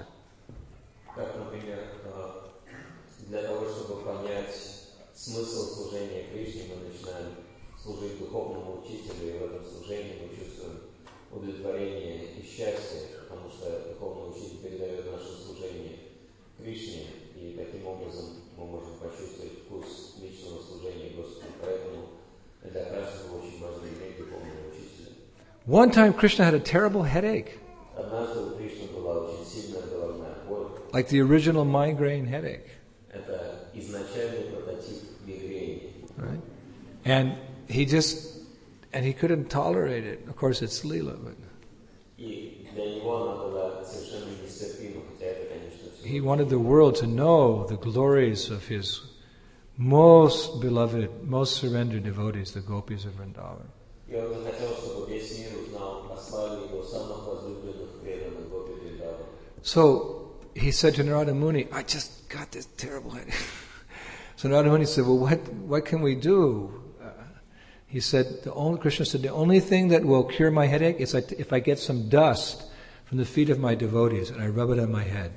[SPEAKER 2] Для того, чтобы понять смысл служения Кришне, мы начинаем служить духовному учителю, и в этом служении мы чувствуем удовлетворение и счастье, потому что духовный учитель передает наше служение Кришне, и таким образом мы можем почувствовать вкус личного служения Господу. Поэтому для каждого очень важно иметь духовного учителя.
[SPEAKER 1] One time Krishna had a terrible headache.
[SPEAKER 2] Однажды у Кришны была очень сильная головная боль.
[SPEAKER 1] Like the original migraine headache.
[SPEAKER 2] Это изначальный прототип мигрени.
[SPEAKER 1] Right? And he couldn't tolerate it. Of course, it's Leela, but
[SPEAKER 2] И для него она была совершенно нестерпима, хотя это, конечно, все.
[SPEAKER 1] he wanted the world to know the glories of his most beloved, most surrendered devotees, the gopis of Vrindavan.
[SPEAKER 2] И он захотел, чтобы весь мир узнал о славе его самых возлюбленных преданных гопи Вриндавана.
[SPEAKER 1] So, he said to Narada Muni, I just got this terrible headache. So Narada Muni said, well, what can we do? He said, Krishna said, the only thing that will cure my headache is if I get some dust from the feet of my devotees and I rub it on my head.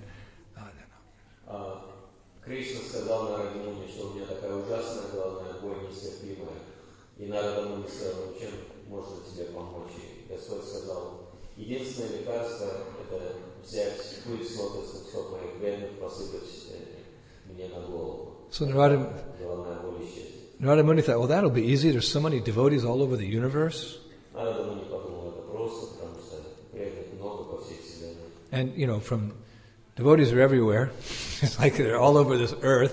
[SPEAKER 2] Кришна сказал Нараде Муни, что у меня такая ужасная головная боль нестерпимая. И Нарада Муни сказал, чем можно тебе помочь? И Господь сказал, единственное лекарство – это взять пыль с лотосных стоп моих бедных, посыпать мне на голову.
[SPEAKER 1] So Narada Muni thought, well, that'll be easy. There's so many devotees all over the universe. And, from devotees are everywhere. It's like they're all over this earth.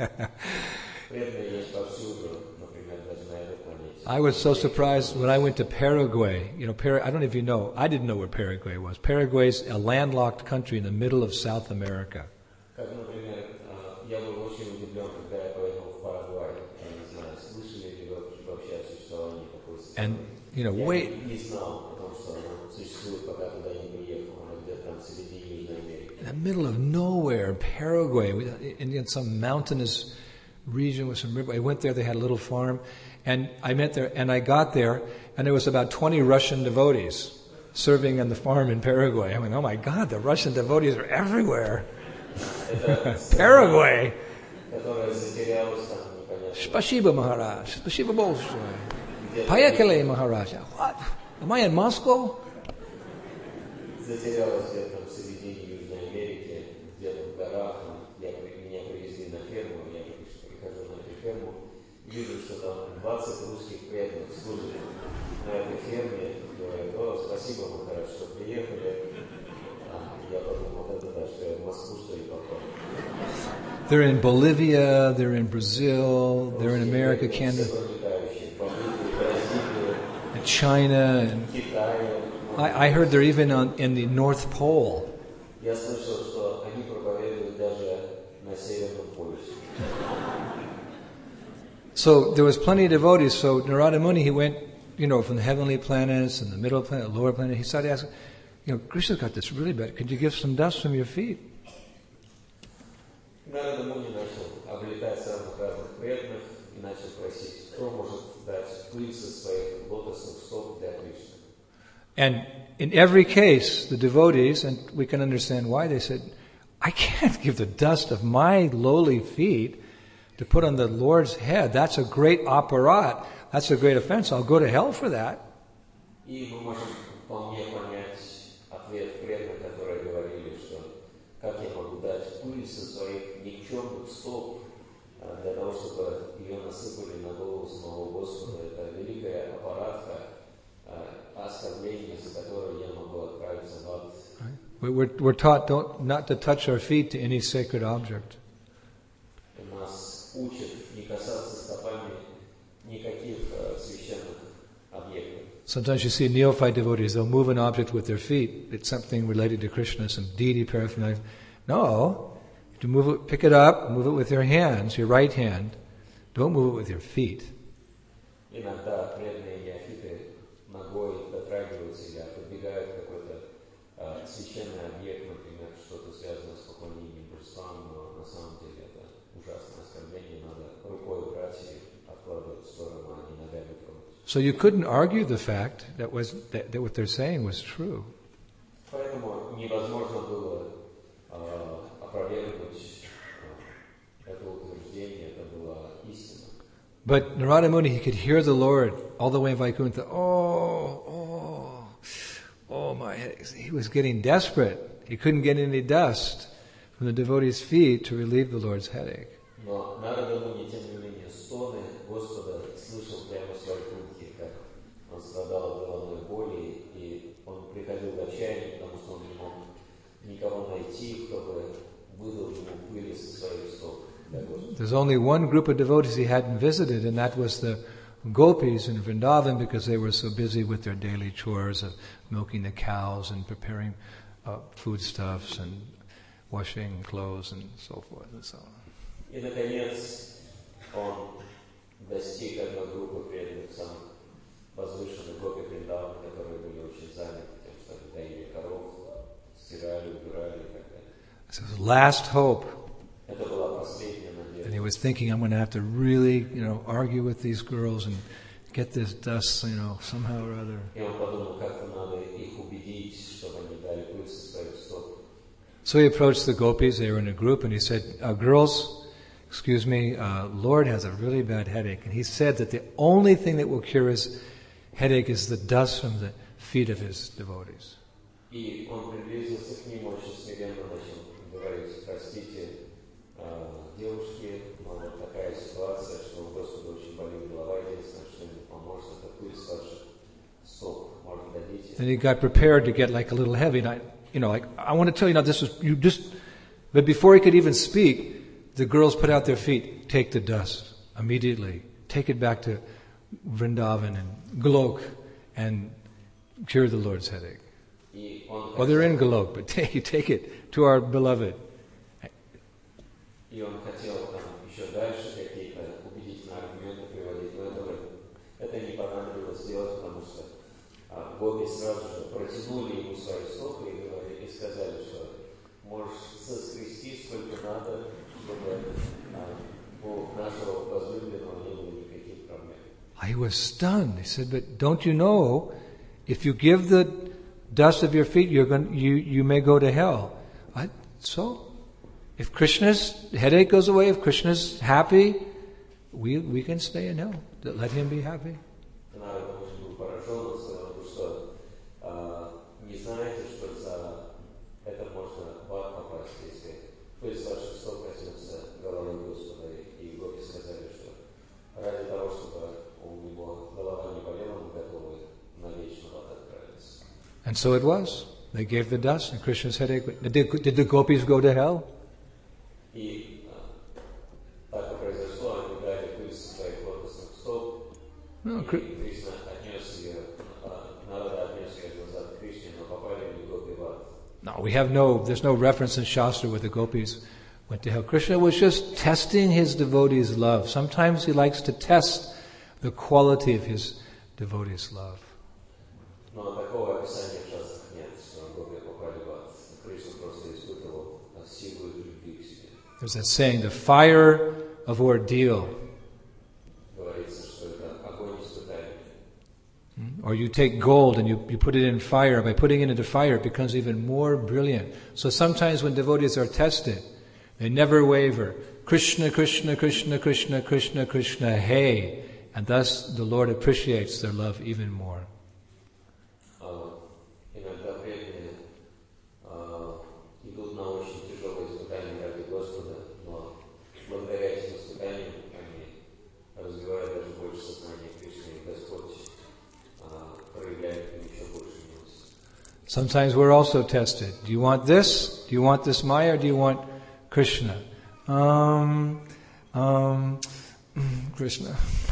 [SPEAKER 1] I was so surprised when I went to Paraguay. I don't know if you know. I didn't know where Paraguay was. Paraguay's a landlocked country in the middle of South America. And, way in the middle of nowhere, Paraguay, in some mountainous region with some river. I went there, they had a little farm, and I got there, and there was about 20 Russian devotees serving on the farm in Paraguay. I went, oh my God, the Russian devotees are everywhere. Paraguay! Spasibo Maharaj, Spasibo Bolshoi. Payakale Maharaja. What? Am I in Moscow?
[SPEAKER 2] Затерялась где-то в середине Южной Америки, где-то в горах. Меня привезли на ферму, я прихожу на эту ферму, вижу, что там 20 русских преданных служат на этой ферме. Говорят, спасибо, Махарадж, что приехали. Я подумал, что я в Москву, что ли, попал.
[SPEAKER 1] They're in Bolivia, they're in Brazil, they're in America, Canada, and China, and I heard they're even in the North Pole. So there was plenty of devotees. So Narada Muni, he went, from the heavenly planets and the middle planet, lower planet. He started asking, Krishna's got this really bad. Could you give some dust from your feet?
[SPEAKER 2] Нарада Муни начал облетать самых разных преданных и начал просить, кто может дать пыль со своих лотосных стоп для Кришны.
[SPEAKER 1] And in every case, the devotees, and we can understand why, they said, I can't give the dust of my lowly feet to put on the Lord's head. That's a great aparat. That's a great offense. I'll go to hell for that.
[SPEAKER 2] И мы можем вполне понять ответ преданных, которые говорили, что как я могу дать пыль со своих никчемных стоп для того, чтобы ее насыпали на голову самого Господа. Это великая аппаратка, оскорбление, за которое я могу отправиться в ад.
[SPEAKER 1] We're taught not to touch our feet to any sacred object.
[SPEAKER 2] Нас учат не касаться стопами никаких священных объектов.
[SPEAKER 1] Sometimes you see neophyte devotees, they'll move an object with their feet. It's something related to Krishna, some deity paraphernalia. No, to move it, pick it up, move it with your hands, your right hand. Don't move it with your feet.
[SPEAKER 2] Иногда преданные неофиты ногой дотрагиваются или подбегают какой-то священный объект, например, что-то связанное с поклонением божествам, но на самом деле это ужасное оскорбление, надо рукой брать и откладывать в сторону, а не ногами трогать.
[SPEAKER 1] So you couldn't argue the fact that what they're saying was true.
[SPEAKER 2] Поэтому невозможно было опровергнуть это утверждение, это была истина.
[SPEAKER 1] But Narada Muni, he could hear the Lord all the way in Vaikuntha. Oh my head. He was getting desperate. He couldn't get any dust from the devotees' feet to relieve the Lord's headache.
[SPEAKER 2] Но Нарада Муни, тем не менее, стоны Господа слышал прямо в Вайкунтхе, как он страдал от головной боли, и он приходил в отчаяние, потому что он не мог никого найти, кто бы выдал ему пыли со своих стоп.
[SPEAKER 1] There's only one group of devotees he hadn't visited, and that was the gopis in Vrindavan, because they were so busy with their daily chores of milking the cows and preparing foodstuffs and washing clothes and so forth and so on.
[SPEAKER 2] И, наконец, он достиг одной группы преданных, самых возвышенных гопи Вриндавана, которые были очень заняты тем, что они доили коров, стирали, убирали и так далее.
[SPEAKER 1] It's his last hope.
[SPEAKER 2] Это была последняя
[SPEAKER 1] And he
[SPEAKER 2] надежда.
[SPEAKER 1] was thinking, I'm going to have to really, argue with these girls and get this dust, somehow or other.
[SPEAKER 2] И он подумал, как-то надо их убедить, чтобы они дали пыль со своих стоп.
[SPEAKER 1] So he approached the gopis, they were in a group, and he said, girls, excuse me, Lord has a really bad headache. And he said that the only thing that will cure his headache is the dust from the feet of his devotees.
[SPEAKER 2] И он приблизился к ним, очень смиренно начал говорить: простите, девушки, но вот такая ситуация, что у Господа очень болит голова, единственное, что ему поможет, это пыль с ваших стоп. Может, дадите?
[SPEAKER 1] And he got prepared to get like a little heavy. And I want to tell you now, but before he could even speak, the girls put out their feet, take the dust immediately, take it back to Vrindavan and Golok and cure the Lord's headache.
[SPEAKER 2] И он
[SPEAKER 1] Well, they're in Golok, but take it to our beloved.
[SPEAKER 2] И он хотел там еще дальше какие-то убедительные аргументы приводить, но это не понадобилось делать, потому что гопи сразу же протянули ему свои стопы и сказали, что можешь соскрести сколько надо, чтобы у нашего возлюбленного не было никаких проблем.
[SPEAKER 1] I was stunned. He said, but don't you know, if you give the dust of your feet, you may go to hell. So? If Krishna's headache goes away, if Krishna's happy, we can stay in hell. Let him be happy.
[SPEAKER 2] Народ очень был поражен, он сказал, что не знаете, что за это можно в ад попасть, если пыль с ваших стоп коснется головы Господа. И гопи сказали, что ради того, чтобы у него голова не болела, мы готовы навечно в ад отправиться.
[SPEAKER 1] And so it was. They gave the dust, and Krishna's headache. Did the gopis go to hell?
[SPEAKER 2] И так и произошло, они дали пыль со своих лотосных стоп,
[SPEAKER 1] No,
[SPEAKER 2] и Кришна отнес ее, народа отнес ее назад к Кришне, но попали ли гопи в ад.
[SPEAKER 1] No, there's no reference in Shastra where the gopis went to hell. Krishna was just testing his devotees' love. Sometimes he likes to test the quality of his devotees' love.
[SPEAKER 2] Но такого описания в шастрах нет, что гопи попали в ад. Кришна просто испытывал силу и любви к себе.
[SPEAKER 1] There's that saying, the fire of ordeal.
[SPEAKER 2] Говорится, что это огонь испытания.
[SPEAKER 1] Or you take gold and you put it in fire. By putting it into fire, it becomes even more brilliant. So sometimes when devotees are tested, they never waver. Krishna, Krishna, Krishna, Krishna, Krishna, Krishna, hey. And thus the Lord appreciates their love even more.
[SPEAKER 2] Иногда преданные идут на очень тяжелые испытания ради Господа, но благодаря этим испытаниям они развивают даже больше сознания Кришны, и Господь проявляет им еще больше милости.
[SPEAKER 1] Sometimes we're also tested. Do you want this? Do you want this Maya or do you want Krishna? Krishna.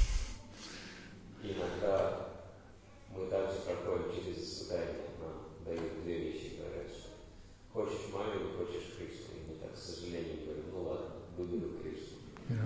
[SPEAKER 2] Иногда мы также проходим через испытания, нам дают две вещи, говорят, что хочешь Майю или хочешь Кришну, и мы так, к сожалению, говорим, ну ладно, выберу Кришну.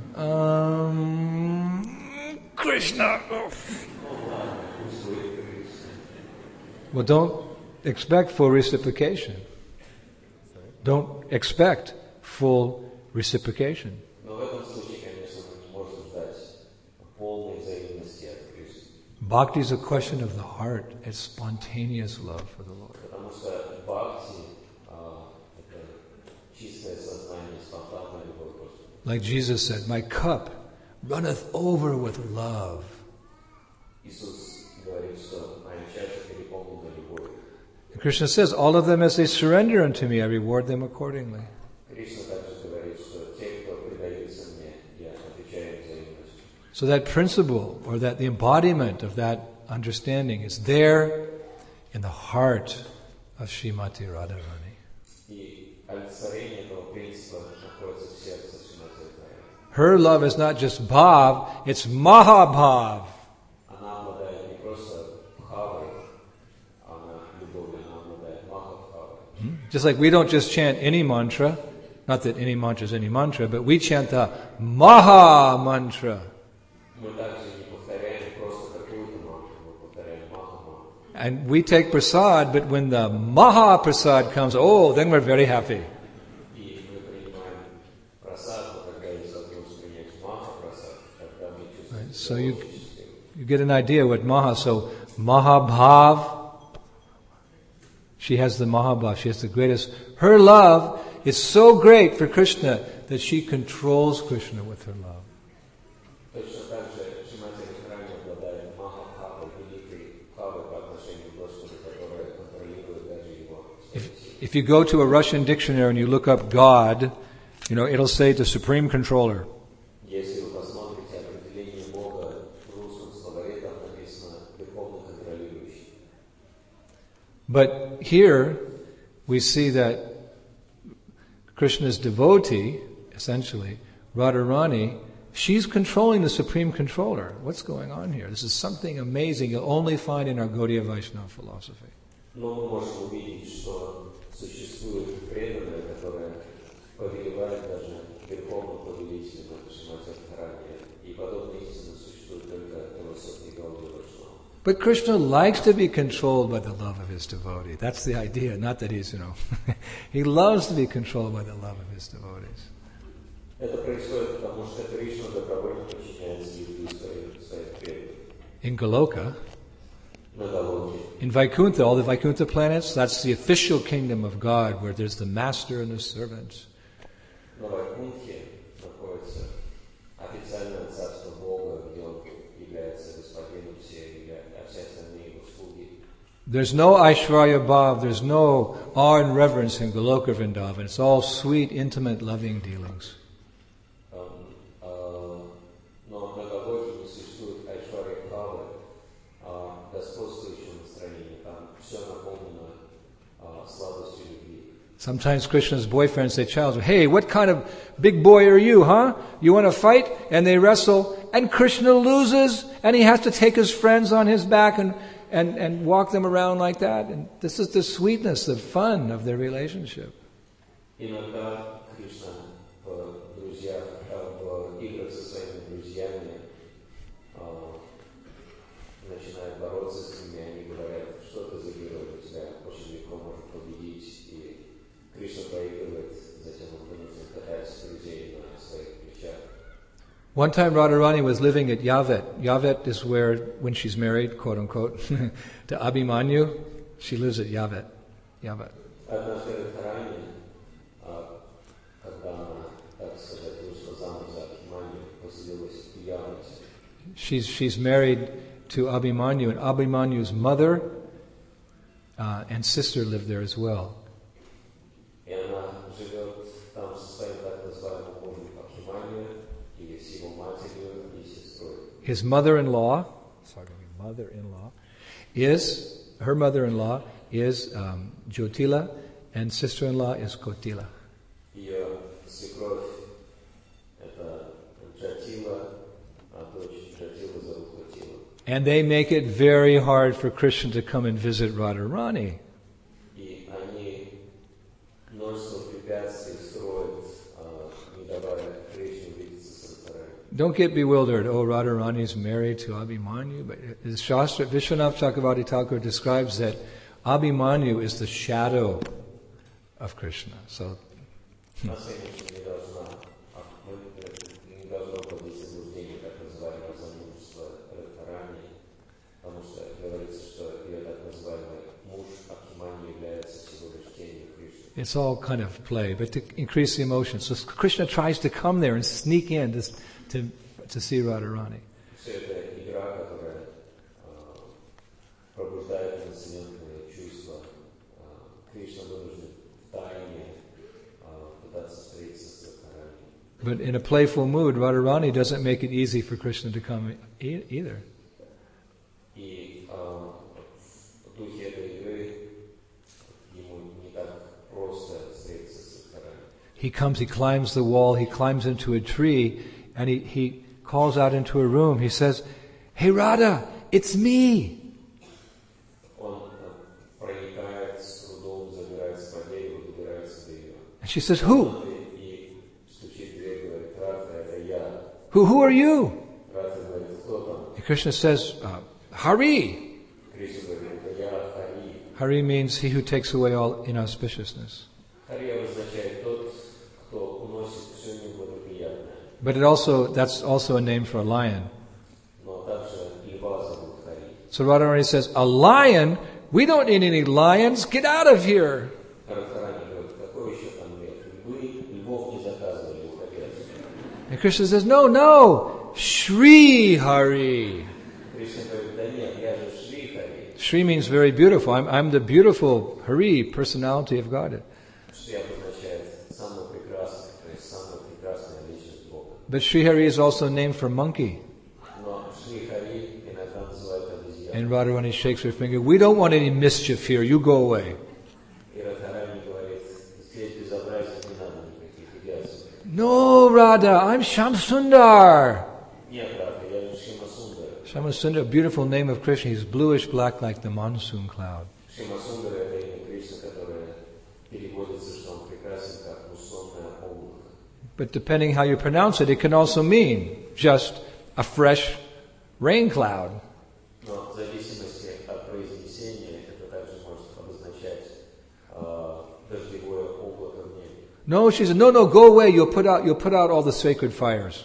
[SPEAKER 1] Krishna.
[SPEAKER 2] Ну ладно, пусть будет Кришна.
[SPEAKER 1] Well, don't expect full reciprocation. Don't expect full reciprocation.
[SPEAKER 2] Но в этом случае, конечно, мы не можем ждать полной взаимности от Кришны.
[SPEAKER 1] Bhakti is a question of the heart. It's spontaneous love for the Lord.
[SPEAKER 2] Потому что бхакти это чистое сознание, спонтанная любовь к Господу.
[SPEAKER 1] Like Jesus said, my cup runneth over with love.
[SPEAKER 2] Иисус говорит, что моя чаша переполнена любовью.
[SPEAKER 1] And Krishna says, all of them as they surrender unto me, I reward them accordingly.
[SPEAKER 2] Кришна также говорит, что те, кто предаются мне, я отвечаю взаимностью.
[SPEAKER 1] So that principle, or that the embodiment of that understanding is there in the heart of Srimati Radharani.
[SPEAKER 2] И олицетворение этого принципа находится в сердце Шримати Радхарани.
[SPEAKER 1] Her love is not just bhav, it's mahabhav.
[SPEAKER 2] Она обладает не просто бхавой, она любовью, она обладает махабхавой.
[SPEAKER 1] Just like we don't just chant any mantra, not that any mantra is any mantra, but we chant the Maha mantra.
[SPEAKER 2] Мы также не повторяем просто какую-то мантру, мы повторяем маха-мантру.
[SPEAKER 1] And we take prasad, but when the Maha prasad comes, oh, then we're very happy.
[SPEAKER 2] И
[SPEAKER 1] So you get an idea what so Mahabhav, she has the Mahabhav, she has the greatest. Her love is so great for Krishna that she controls Krishna with her love. If you go to a Russian dictionary and you look up God, it'll say the Supreme Controller. But here we see that Krishna's devotee, essentially, Radharani, she's controlling the Supreme Controller. What's going on here? This is something amazing you'll only find in our Gaudiya Vaishnava philosophy. But Krishna likes to be controlled by the love of his devotee. That's the idea, not that he's, he loves to be controlled by the love of his devotees. In Goloka, in Vaikuntha, all the Vaikuntha planets, that's the official kingdom of God where there's the master and the servants. There's no Aishwarya Bhav, there's no awe and reverence in Goloka Vrindavan. It's all sweet, intimate, loving dealings. Sometimes Krishna's boyfriends say, challenge, hey, what kind of big boy are you, huh? You want to fight? And they wrestle, and Krishna loses, and he has to take his friends on his back and walk them around like that. And this is the sweetness, the fun of their relationship. One time Radharani was living at Yavet. Yavet is where, when she's married, quote unquote, to Abhimanyu, she lives at Yavet. Yavet. She's married to Abhimanyu, and Abhimanyu's mother and sister live there as well. His mother-in-law her mother-in-law is Jyotila, and sister-in-law is Kotila. And they make it very hard for Krishna to come and visit Radharani. Don't get bewildered. Oh, Radharani is married to Abhimanyu. But the Shastra, Vishwanath Chakravarti Thakur describes that Abhimanyu is the shadow of Krishna. So, it's all kind of play, but to increase the emotion. So Krishna tries to come there and sneak in to see Radharani. But in a playful mood, Radharani doesn't make it easy for Krishna to come either. He comes, he climbs the wall, he climbs into a tree, and he calls out into a room. He says, "Hey Radha, it's me." And she says, "Who? Who are you?" And Krishna says, "Hari." Hari means he who takes away all inauspiciousness. But that's also a name for a lion. So Radharani says, a lion? We don't need any lions. Get out of here.
[SPEAKER 2] Радхарани говорит, какой еще там лев? Вы львов не заказывали, уходи отсюда.
[SPEAKER 1] And Krishna says, no, Shri Hari.
[SPEAKER 2] Кришна говорит, да нет, я же Шри Хари.
[SPEAKER 1] Shri means very beautiful. I'm the beautiful Hari, personality of Godhead.
[SPEAKER 2] Шри обозначает самую прекрасную, то есть самая прекрасная личность Бога.
[SPEAKER 1] But Shri Hari is also named for monkey.
[SPEAKER 2] Но Шри Хари иногда называют обезьяной.
[SPEAKER 1] And Radharani shakes her finger. We don't want any mischief here. You go away.
[SPEAKER 2] И Радхарани говорит, здесь безобразия не надо никаких, иди отсюда.
[SPEAKER 1] No, Radha, I'm Shamsundar.
[SPEAKER 2] Нет, Радха, я же Шима Сундара.
[SPEAKER 1] Shamsundar, a beautiful name of Krishna. He's bluish black like the monsoon cloud.
[SPEAKER 2] Шима Сундара — это имя Кришны, которое переводится, что он прекрасен, как муссонное облако.
[SPEAKER 1] But depending how you pronounce it, it can also mean just a fresh rain cloud.
[SPEAKER 2] Но в зависимости от произнесения это также может обозначать дождевое облако в небе.
[SPEAKER 1] No, she said, no, go away. You'll put out all the sacred fires.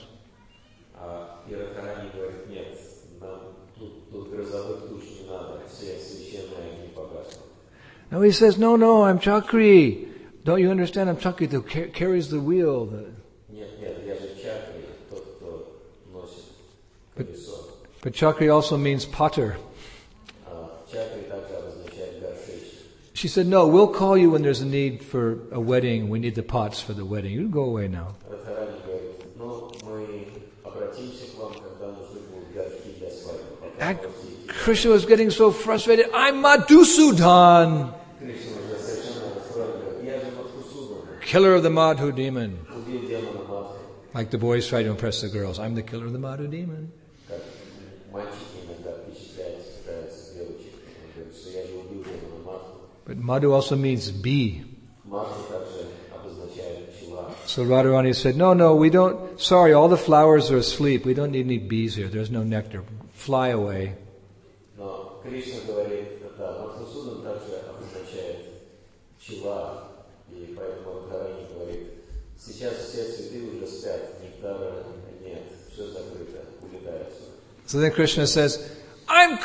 [SPEAKER 2] И Радхарани говорит, нет, нам тут грозовых туч не надо, все священные огни погаснут.
[SPEAKER 1] No, he says, no, I'm Chakri. Don't you understand? I'm Chakri who carries the wheel.
[SPEAKER 2] Нет, я же Чакри, тот, кто носит колесо.
[SPEAKER 1] But Chakri also means potter.
[SPEAKER 2] Чакри также обозначает горшечник.
[SPEAKER 1] She said, no, we'll call you when there's a need for a wedding. We need the pots for the wedding. You go away now.
[SPEAKER 2] Радхарани говорит, ну, мы обратимся к вам, когда нужны будут горшки для свадьбы. Пока
[SPEAKER 1] Krishna was getting so frustrated. I'm Madhusudan,
[SPEAKER 2] Кришна уже совершенно расстроен, говорит, я же Мадхусудан,
[SPEAKER 1] killer of the Madhu demon.
[SPEAKER 2] убил демона Мадху.
[SPEAKER 1] Like the boys try to impress the girls. I'm the killer of the Madhu demon.
[SPEAKER 2] Как мальчики иногда впечатляются, пытаются девочек. Он говорит, что я же убил демона Мадху.
[SPEAKER 1] But Madhu also means bee.
[SPEAKER 2] Мадху также обозначает пчела.
[SPEAKER 1] So Radharani said, no, we don't, sorry, all the flowers are asleep. We don't need any bees here. There's no nectar. Fly away.
[SPEAKER 2] Но Кришна говорит, да, Мадхусудан также обозначает пчела. И поэтому Радхарани говорит, сейчас все цветы уже спят, нектара нет, все закрыто, улетай отсюда.
[SPEAKER 1] So then Krishna says, I'm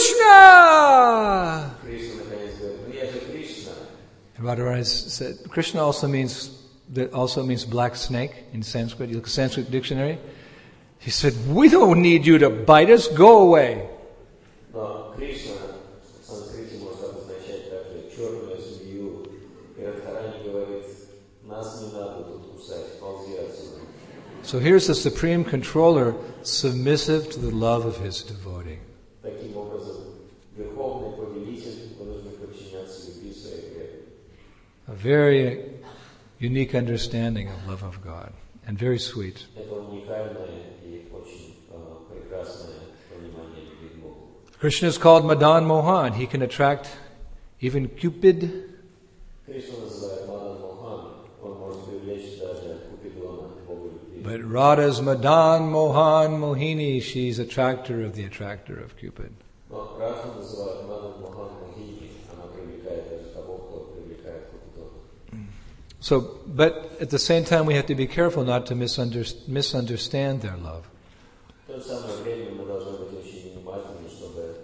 [SPEAKER 1] Krishna!
[SPEAKER 2] Кришна наконец говорит, ну я же Кришна.
[SPEAKER 1] And Radharani said, Krishna also means black snake in Sanskrit. You look at Sanskrit dictionary. He said, we don't need you to bite us. Go away.
[SPEAKER 2] Но Кришна в санскрите может обозначать также черную змею. И Радхарани говорит, нас не надо тут кусать, ползи отсюда.
[SPEAKER 1] So here's the supreme controller, submissive to the love of his devotee.
[SPEAKER 2] Таким образом, верховный повелитель должен подчиняться любви своей преданной.
[SPEAKER 1] A very unique understanding of love of God, and very sweet.
[SPEAKER 2] Это уникальное и очень прекрасное понимание любви к Богу.
[SPEAKER 1] Krishna is called Madan Mohan. He can attract even Cupid.
[SPEAKER 2] Кришна называет Мадан Мохан. Он может привлечь даже Купидона, Бога любви.
[SPEAKER 1] But Radha's Madan Mohan Mohini. She's attractor of the attractor of Cupid.
[SPEAKER 2] Но Радху называют Мадан Мохан Mohini. Она привлекает даже того, кто привлекает Купидона.
[SPEAKER 1] So, but at the same time, we have to be careful not to misunderstand their love.
[SPEAKER 2] В то же самое время мы должны быть очень внимательны, чтобы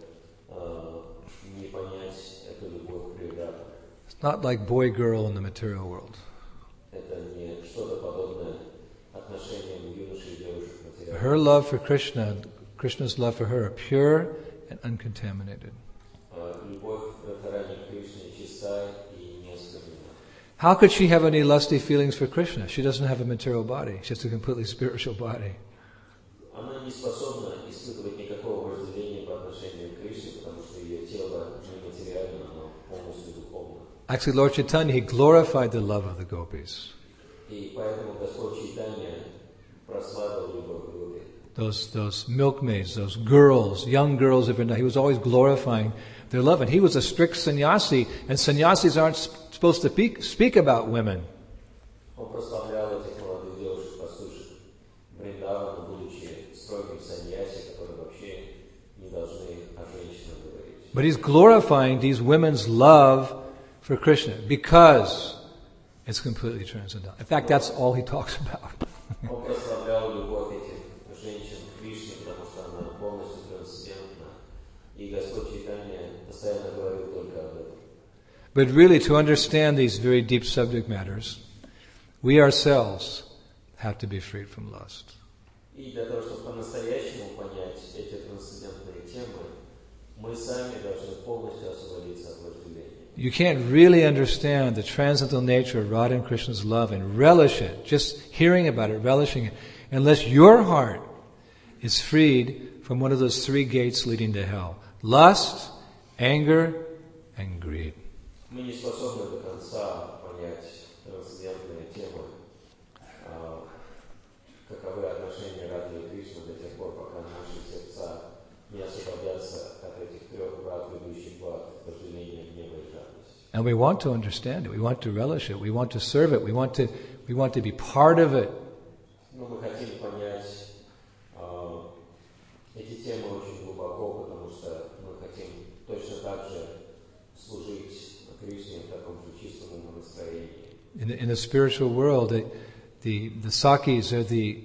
[SPEAKER 2] не понять эту любовь превратно.
[SPEAKER 1] It's not like boy-girl in the material world.
[SPEAKER 2] Это не что-то подобное отношениям юношей и девушек материальных.
[SPEAKER 1] Her love for Krishna, Krishna's love for her, are pure and uncontaminated.
[SPEAKER 2] Любовь Радхарани к Кришне чиста и неосквернена.
[SPEAKER 1] How could she have any lusty feelings for Krishna? She doesn't have a material body. She has a completely spiritual body.
[SPEAKER 2] Она не способна испытывать никакого вожделения по отношению к Кришне, потому что ее тело нематериально, оно полностью духовно.
[SPEAKER 1] Actually, Lord Chaitanya, he glorified the love of the gopis.
[SPEAKER 2] И поэтому Господь Чайтанья прославил любовь к Гопи.
[SPEAKER 1] Those milkmaids, those girls, young girls of Vrindavan, he was always glorifying their love. And he was a strict sannyasi, and sannyasis aren't supposed to speak about women.
[SPEAKER 2] Он прославлял этих молодых девушек, пастушек Вриндавана, будучи строгим саньяси, которые вообще не должны о женщинах говорить.
[SPEAKER 1] But he's glorifying these women's love for Krishna because it's completely transcendental. In fact, that's all he talks about.
[SPEAKER 2] Он прославлял любовь этих женщин к Кришне, потому что она полностью трансцендентна. И И Господь Чайтанья постоянно говорил только об этом.
[SPEAKER 1] But really, to understand these very deep subject matters, we ourselves have to be freed from lust.
[SPEAKER 2] И для того, чтобы по-настоящему понять эти трансцендентные темы, мы сами должны полностью освободиться от вожделения.
[SPEAKER 1] You can't really understand the transcendental nature of Radha and Krishna's love and relish it, just hearing about it, relishing it, unless your heart is freed from one of those three gates leading to hell: lust, anger, and greed.
[SPEAKER 2] Мы не способны до конца понять трансцендентные темы, каковы отношения Радхи и Кришны до тех пор, пока наши сердца не освободятся от этих трех врат, ведущих в ад: вожделения, гнева и жадности.
[SPEAKER 1] And we want to understand it, we want to relish it, we want to serve it, we want to be part of it.
[SPEAKER 2] Но мы хотим понять эти темы очень глубоко, потому что мы хотим точно так же служить Кришне в таком же чистом умном настроении.
[SPEAKER 1] In the spiritual world, the Sakis are the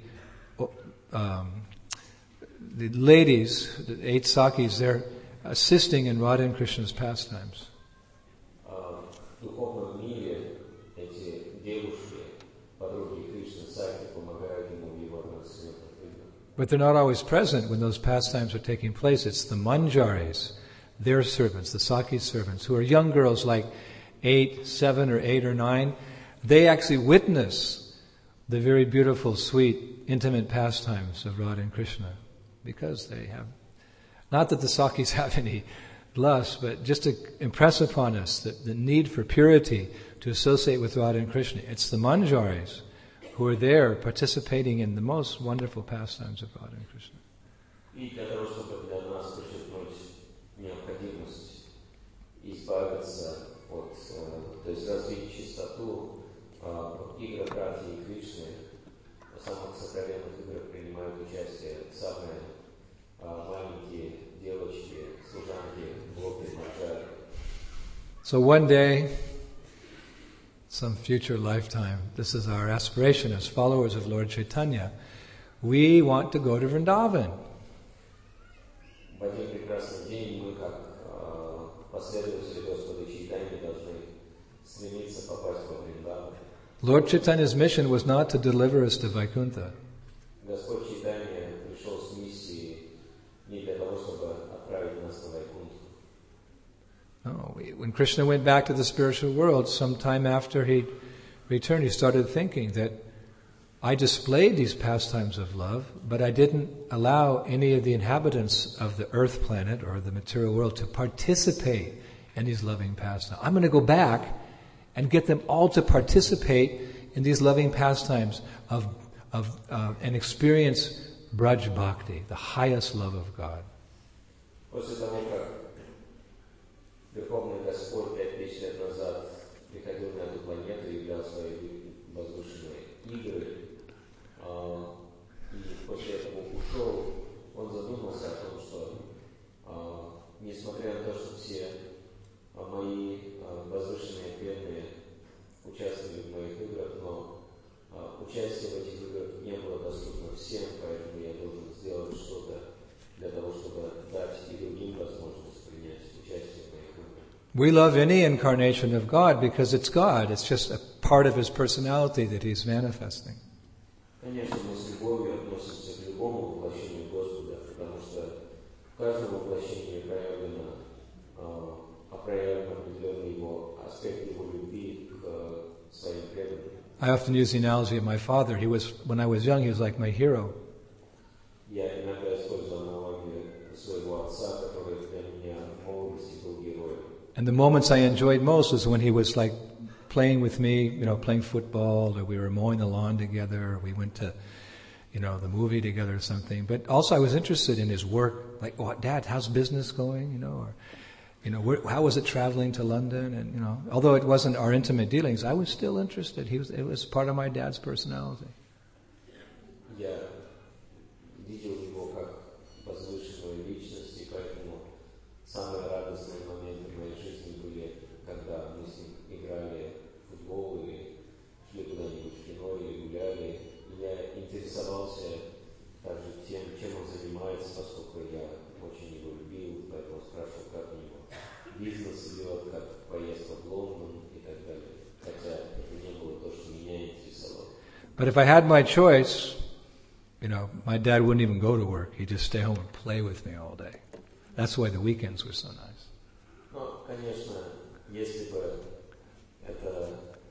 [SPEAKER 1] ladies, the 8 Sakis, they're assisting in Radha and Krishna's pastimes.
[SPEAKER 2] В духовном мире эти девушки, подруги Кришны, Саки, помогают ему в его трансцендентных играх.
[SPEAKER 1] But they're not always present when those pastimes are taking place. It's the Manjaris, their servants, the Sakis' servants, who are young girls like 8, 7, or 8 or 9. They actually witness the very beautiful, sweet, intimate pastimes of Radha and Krishna, because they have, not that the Sakis have any lust, but just to impress upon us the need for purity to associate with Radha and Krishna. It's the Manjaris who are there participating in the most wonderful pastimes of Radha and Krishna.
[SPEAKER 2] И для того, чтобы для нас подчеркнуть необходимость избавиться от, то есть развить чистоту в играх Радхи и Кришны, в самых сокровенных играх принимают участие самые маленькие девочки, служанки, глупые манджари.
[SPEAKER 1] So one day, some future lifetime, this is our aspiration as followers of Lord Chaitanya, we want to go to Vrindavan.
[SPEAKER 2] В один прекрасный день мы, как последователи Господа Чайтаньи, должны стремиться попасть во Вриндаван.
[SPEAKER 1] Lord Chaitanya's mission was not to deliver us to Vaikuntha.
[SPEAKER 2] Господь Чайтанья пришел с миссией не для того, чтобы отправить нас на Вайкунтху.
[SPEAKER 1] No, when Krishna went back to the spiritual world, sometime after he returned, he started thinking that I displayed these pastimes of love, but I didn't allow any of the inhabitants of the earth planet or the material world to participate in these loving pastimes. I'm going to go back and get them all to participate in these loving pastimes and experience Braj Bhakti, the highest love of God.
[SPEAKER 2] После того, как Верховный Господь 5000 лет назад приходил на эту планету и являл свои возвышенные игры, и после этого ушел, он задумался о том, что несмотря на то, что все мои возвышенные преданные участвовали в моих играх, но участие в этих играх не было доступно всем, поэтому я должен сделать что-то для того, чтобы дать и другим возможность принять участие в моих играх.
[SPEAKER 1] We love any incarnation of God because it's God. It's just a part of His personality that He's manifesting.
[SPEAKER 2] Конечно, мы с любовью относимся к любому воплощению Господа, потому что в каждом воплощении проявлен определенный его аспект его любви к своим преданным.
[SPEAKER 1] I often use the analogy of my father. When I was young, he was like my hero.
[SPEAKER 2] Я иногда использую аналогию своего отца, который для меня в молодости был героем.
[SPEAKER 1] And the moments I enjoyed most was when he was like playing with me, playing football, or we were mowing the lawn together, or we went to, the movie together or something. But also I was interested in his work, like, oh, Dad, how's business going, or, how was it traveling to London? And, although it wasn't our intimate dealings, I was still interested. It was part of my dad's personality.
[SPEAKER 2] Я видел его как возвышенную личность, и поэтому самые радостные моменты в моей жизни были, когда мы с ним играли в футбол или шли куда-нибудь в кино или гуляли. И я интересовался также тем, чем он занимается, поскольку я очень его любил, поэтому
[SPEAKER 1] But if I had my choice, my dad wouldn't even go to work. He'd just stay home and play with me all day. That's why the weekends were so nice.
[SPEAKER 2] Ну, конечно, если бы это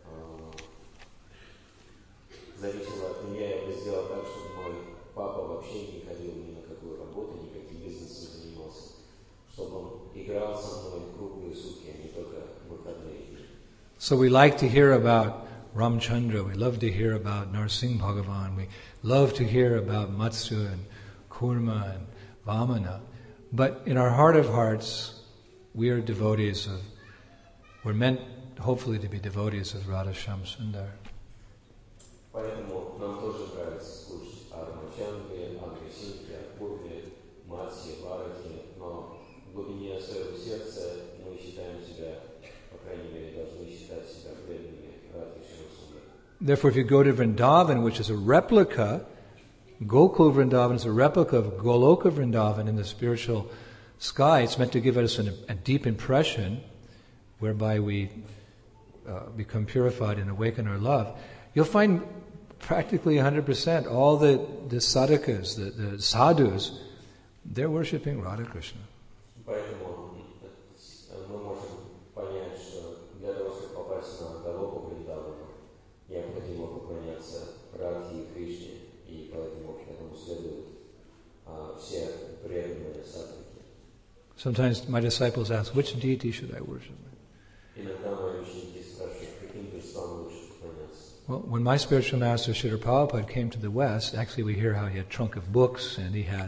[SPEAKER 2] зависело от меня, я бы сделал так, чтобы мой папа вообще не ходил ни на какую работу, никаким бизнесом не занимался, чтобы он играл со мной круглые сутки, а не только выходные дни.
[SPEAKER 1] So we like to hear about Ramchandra, we love to hear about Narsingh Bhagavan, we love to hear about Matsya and Kurma and Vamana. But in our heart of hearts, we are devotees we're meant hopefully to be devotees of Radha Shyam-Sundar.
[SPEAKER 2] Поэтому нам тоже нравится слушать о Рамачандре, о Нрисимхе, о Курме, Матсе, Варахе, но в глубине своего сердца мы считаем себя, по крайней мере, должны считать себя преданными Радхи Шьяма-Сундар.
[SPEAKER 1] Therefore, if you go to Vrindavan, which is a replica, Gokul Vrindavan is a replica of Goloka Vrindavan in the spiritual sky. It's meant to give us a deep impression whereby we become purified and awaken our love. You'll find practically 100% all the sadhakas, the sadhus, they're worshipping Radha Krishna.
[SPEAKER 2] Поэтому мы можем понять, что для того, чтобы попасть на Галоку Вриндавана, необходимо поклоняться Радхе и Кришне, и поэтому этому следуют все преданные садхаки.
[SPEAKER 1] Sometimes my disciples ask, which deity should I worship?
[SPEAKER 2] Иногда мои ученики спрашивают, каким божествам лучше поклоняться.
[SPEAKER 1] Well, when my spiritual master Srila Prabhupada came to the West, actually we hear how he had a trunk of books and he had,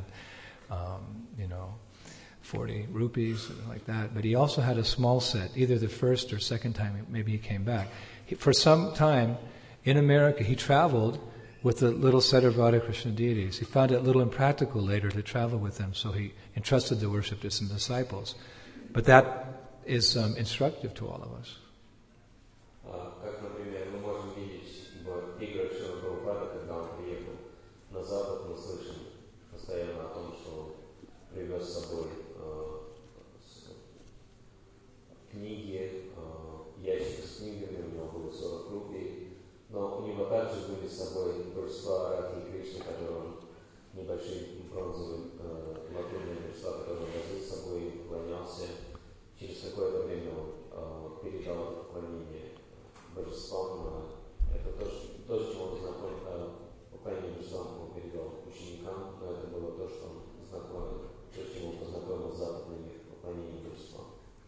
[SPEAKER 1] 40 rupees, like that. But he also had a small set, either the first or second time maybe he came back. For some time in America, he traveled with a little set of Radha Krishna deities. He found it a little impractical later to travel with them, so he entrusted the worship to some disciples. But that is instructive to all of us.
[SPEAKER 2] Как, например, мы можем видеть в играх Шрила Прабхупады, когда он приехал на Запад, мы слышим постоянно о том, что он привез с собой книги, ящик с книгами, у него было 40 рупий, но у него также были с собой божества Радхи и Кришны, которые он, небольшие бронзовые латунные божества, которые он возил с собой и поклонялся. Через какое-то время он передал поклонение божествам. Это то, с чем он знаком, поклонение божествам он передал ученикам, но это было то, что он знакомил, то, с чем он познакомил западный мир, поклонение божествам.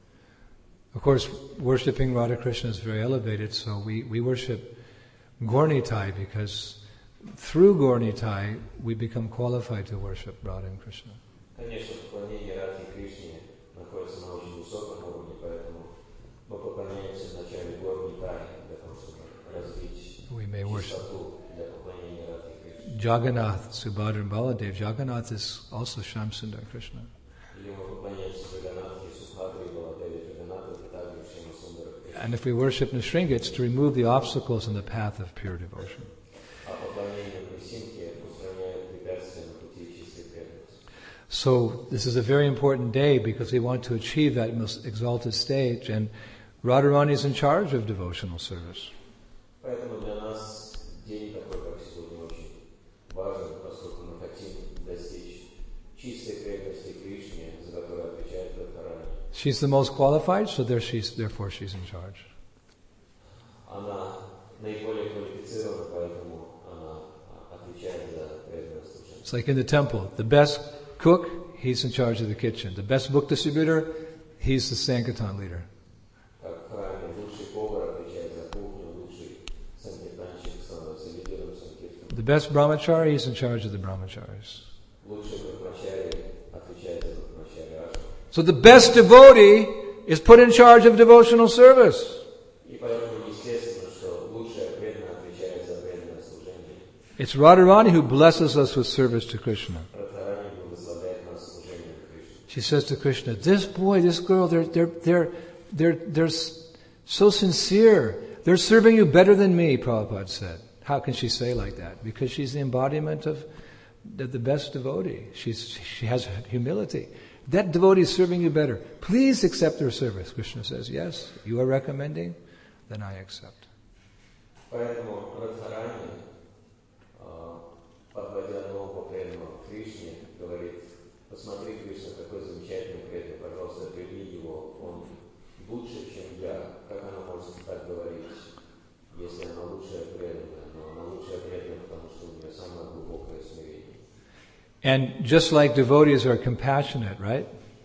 [SPEAKER 1] Of course, worshipping Radha Krishna is very elevated, so we worship Gaur-Nitai because through Gaur-Nitai we become qualified to worship Radha and Krishna.
[SPEAKER 2] Конечно, поклонение Радхи и Кришне находится на очень высоком уровне, поэтому мы поклоняемся вначале Gaur-Nitai для того, чтобы развить чистоту для поклонения Радхи и Кришне.
[SPEAKER 1] Jagannath, Subhadra and Baladev. Jagannath is also Shyam-Sundar Krishna.
[SPEAKER 2] Или мы поклоняемся Джаганнатхе, Субхадре и Баладеве. Джаганнатха — это также Шьяма-Сундар Кришна.
[SPEAKER 1] And if we worship Nrsimha, it's to remove the obstacles in the path of pure devotion.
[SPEAKER 2] А поклонение Нрисимхе устраняет препятствия на пути чистой преданности.
[SPEAKER 1] So this is a very important day because we want to achieve that most exalted stage, and Radharani is in charge of devotional service.
[SPEAKER 2] Поэтому для нас день такой, как сегодня, очень важен, поскольку мы хотим достичь чистой преданности Кришне, за которую отвечает Радхарани.
[SPEAKER 1] She's the most qualified, so therefore she's in charge.
[SPEAKER 2] Она наиболее квалифицирована, поэтому она отвечает за преданное служение.
[SPEAKER 1] It's like in the temple, the best cook, he's in charge of the kitchen. The best book distributor, he's the Sankirtan leader.
[SPEAKER 2] Как в храме лучший повар отвечает за кухню, лучший санкиртанщик становится лидером санкиртана.
[SPEAKER 1] The best brahmachari, he's in charge of the brahmacharis.
[SPEAKER 2] Лучший брахмачари отвечает за брахмачари ашрам.
[SPEAKER 1] So the best devotee is put in charge of devotional service.
[SPEAKER 2] И поэтому естественно, что лучшая преданная отвечает за преданное служение.
[SPEAKER 1] It's Radharani who blesses us with service to Krishna.
[SPEAKER 2] Радхарани благословляет нас служением Кришне.
[SPEAKER 1] She says to Krishna, this boy, this girl, they're so sincere. They're serving you better than me, Prabhupada said. How can she say like that? Because she's the embodiment of the best devotee. She has humility. That devotee is serving you better. Please accept their service. Krishna says, yes, you are recommending, then I accept.
[SPEAKER 2] Поэтому Радхарани подводя нового преданного к Кришне, говорит: посмотри, Кришна, какой замечательный преданный, пожалуйста, прими его, он лучше, чем я. Как она может так говорить, если она лучшая преданная? Но она лучшая преданная, потому что у нее самое глубокое смирение.
[SPEAKER 1] And just like devotees are compassionate, right?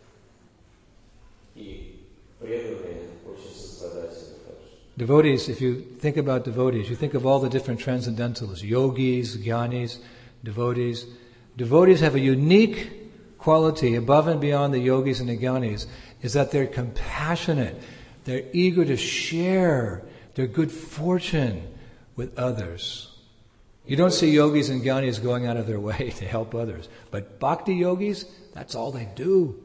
[SPEAKER 2] И преданные очень сострадательны также.
[SPEAKER 1] Devotees, if you think about devotees, you think of all the different transcendentalists, yogis, jnanis, devotees. Devotees have a unique quality above and beyond the yogis and the jnanis, is that they're compassionate. They're eager to share their good fortune with others. You don't see yogis and jnanis going out of their way to help others. But bhakti yogis, that's all they do.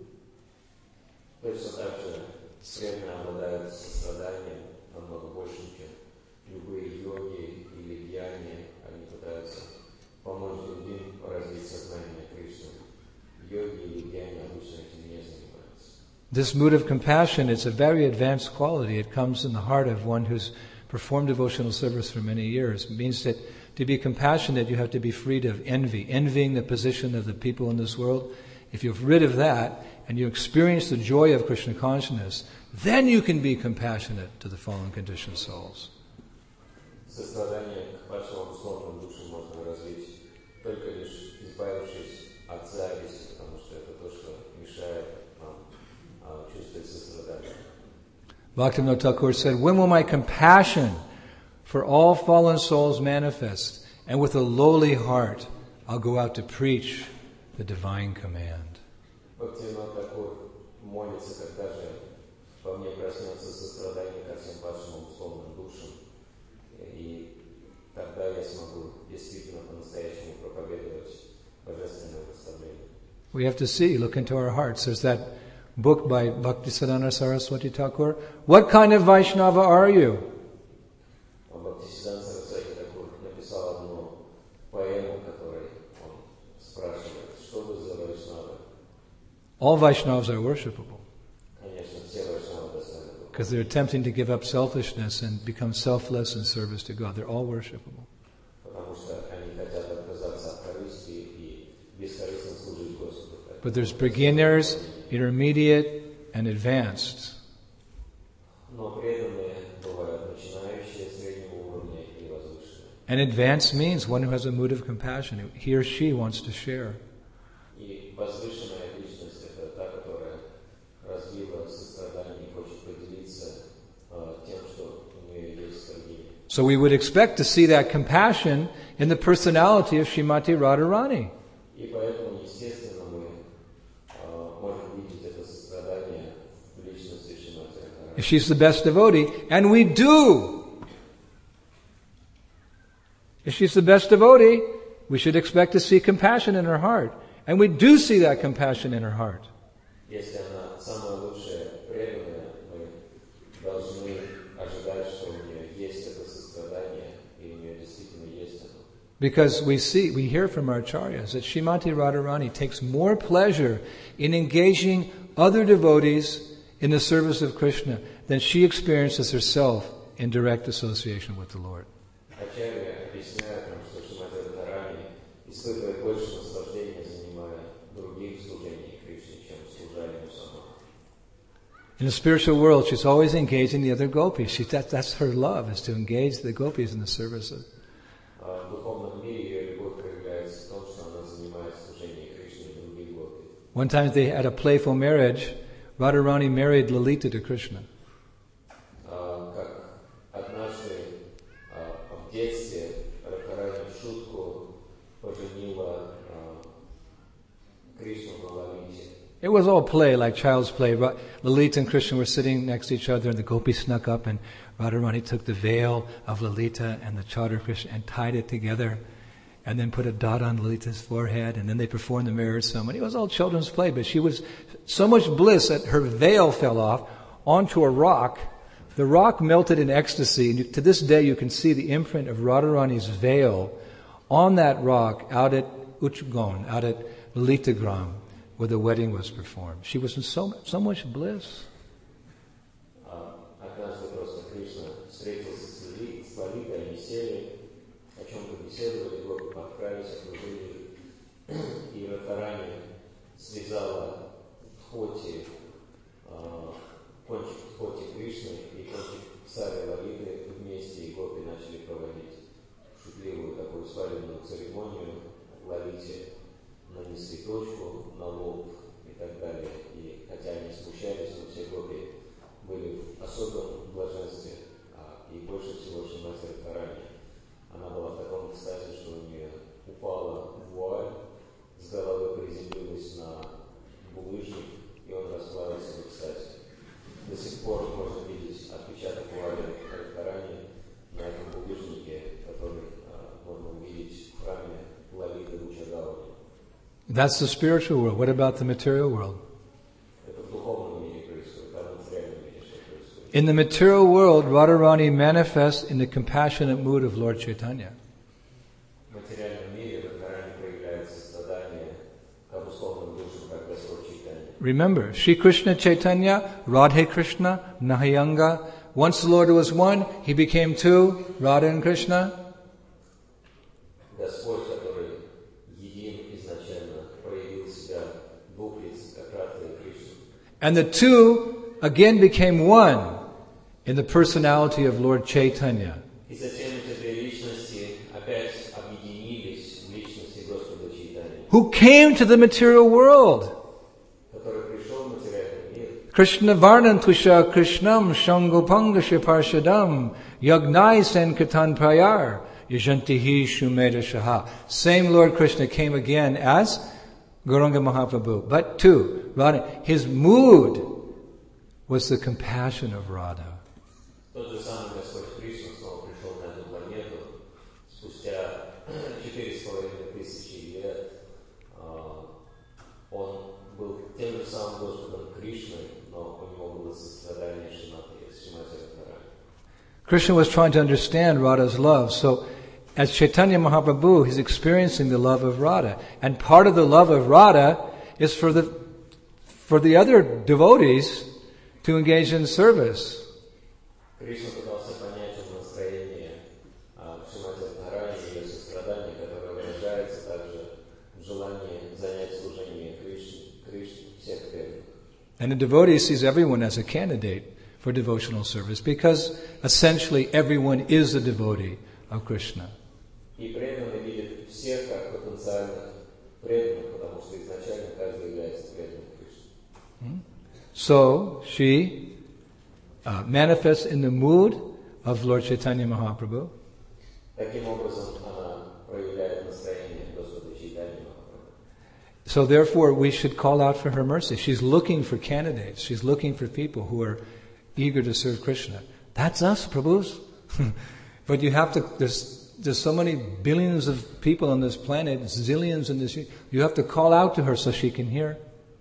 [SPEAKER 2] Точно так же преданные обладают состраданием намного больше, чем любые йоги или гьяни. Они пытаются помочь другим развить сознание Кришны. Йоги или гьяни обычно этим не занимаются.
[SPEAKER 1] This mood of compassion, it's a very advanced quality. It comes in the heart of one who's performed devotional service for many years. It means that to be compassionate, you have to be freed of envy, envying the position of the people in this world. If you're rid of that, and you experience the joy of Krishna consciousness, then you can be compassionate to the fallen conditioned souls.
[SPEAKER 2] Сострадание к вашему условному душу можно развить только лишь избавившись от зависти, потому что это то, что мешает нам чувствовать сострадание.
[SPEAKER 1] Bhaktivinoda Thakur said, when will my compassion for all fallen souls manifest? And with a lowly heart, I'll go out to preach the divine command.
[SPEAKER 2] Бхактивинод Тхакур молится, когда же во мне проснется сострадание ко всем вашим условным душам, и тогда я смогу действительно по-настоящему проповедовать божественное наставление.
[SPEAKER 1] We have to see, look into our hearts. There's that book by Bhaktisiddhanta Saraswati Thakur. What kind of Vaishnava are you?
[SPEAKER 2] Бхактисиддханта Сарасвати Тхакур написал одну поэму, в которой он спрашивает, что вы за Вайшнава?
[SPEAKER 1] All Vaishnavas are worshipable because they're attempting to give up selfishness and become selfless in service to God. They're all worshipable. But there's beginners, intermediate, and advanced. And advanced means one who has a mood of compassion. He or she wants to share. So we would expect to see that compassion in the personality of Srimati Radharani. If she's the best devotee, and we do. If she's the best devotee, we should expect to see compassion in her heart. And we do see that compassion in her heart. Because we hear from our acharyas that Srimati Radharani takes more pleasure in engaging other devotees in the service of Krishna than she experiences herself in direct association with the Lord. In the spiritual world, she's always engaging the other gopis. That's her love, is to engage the gopis in the service of. One time they had a playful marriage. Radharani married Lalita to Krishna. It was all play, like child's play. Lalita and Krishna were sitting next to each other, and the gopis snuck up, and Radharani took the veil of Lalita and the chadar Krishna and tied it together, and then put a dot on Lalita's forehead, and then they performed the marriage ceremony. It was all children's play, but she was so much bliss that her veil fell off onto a rock. The rock melted in ecstasy, and to this day you can see the imprint of Radharani's veil on that rock out at Uchgon, out at Lalitagram, where the wedding was performed. She was in so much bliss.
[SPEAKER 2] побеседовали, гопи подкрались, окружили, и Радхарани связала в хоте кончик в хоте Кришны и кончик царя Лалиты вместе, и гопи начали проводить шутливую такую свадебную церемонию. Лалите нанесли точку на лоб и так далее. И хотя они смущались, но все гопи были в особом блаженстве. И больше всего Шримати Радхарани. Она была в таком экстазе, что у нее упала вуаль, с головы приземлилась на булыжник, и он расплавился в экстазе. До сих пор можно видеть отпечаток вуали Радхарани на этом булыжнике, который можно увидеть в храме Лалиты Ручагаури.
[SPEAKER 1] That's the spiritual world. What about the material world?
[SPEAKER 2] Это в духовном мире происходит, а в материальном мире что происходит?
[SPEAKER 1] In the material world, Radharani manifests in the compassionate mood of Lord Chaitanya.
[SPEAKER 2] В материальном мире Радхарани проявляет сострадание к обусловленным душам, как Господь Чайтанья.
[SPEAKER 1] Remember, Shri Krishna Chaitanya, Radhe Krishna, Nahayanga. Once the Lord was one, he became two, Radha and Krishna.
[SPEAKER 2] Господь, который един изначально, проявил себя двух лиц, как Радха и Кришна.
[SPEAKER 1] And the two again became one in the personality of Lord Chaitanya.
[SPEAKER 2] И затем эти две личности опять объединились в личности Господа Чайтаньи,
[SPEAKER 1] Who came to the material world.
[SPEAKER 2] который пришел в материальный мир.
[SPEAKER 1] Krishna Varnantusha Krishnam Shangopanga Parshadam Yagnai Sankirtan Prayar Yajantihi Shumeda Shaha. Same Lord Krishna came again as Gauranga Mahaprabhu. But two, Radha, his mood was the compassion of Radha.
[SPEAKER 2] Тот же самый Господь Кришна снова пришел на эту планету спустя 4500 лет. Он был тем же самым Господом Кришной, но у него было сострадание Шримати Радхарани.
[SPEAKER 1] Krishna was trying to understand Radha's love. So as Chaitanya Mahaprabhu, he's experiencing the love of Radha. And part of the love of Radha is for the other devotees to engage in service.
[SPEAKER 2] Кришна пытался понять настроение Шримати Радхарани и ее сострадание, которое выражается также в желании занять служение Кришне всех преданных.
[SPEAKER 1] And the devotee sees everyone as a candidate for devotional service because essentially everyone is a devotee of Krishna.
[SPEAKER 2] И преданный видит всех как потенциальных преданных, потому что изначально каждый является преданным Кришне.
[SPEAKER 1] So she manifests in the mood of Lord Chaitanya Mahaprabhu.
[SPEAKER 2] Таким образом, она проявляет настроение Господа Чайтаньи Махапрабху.
[SPEAKER 1] So therefore we should call out for her mercy. She's looking for candidates. She's looking for people who are eager to serve Krishna. That's us, Prabhus. But you have to, there's so many billions of people on this planet, zillions in this, you have to call out to her so she can hear.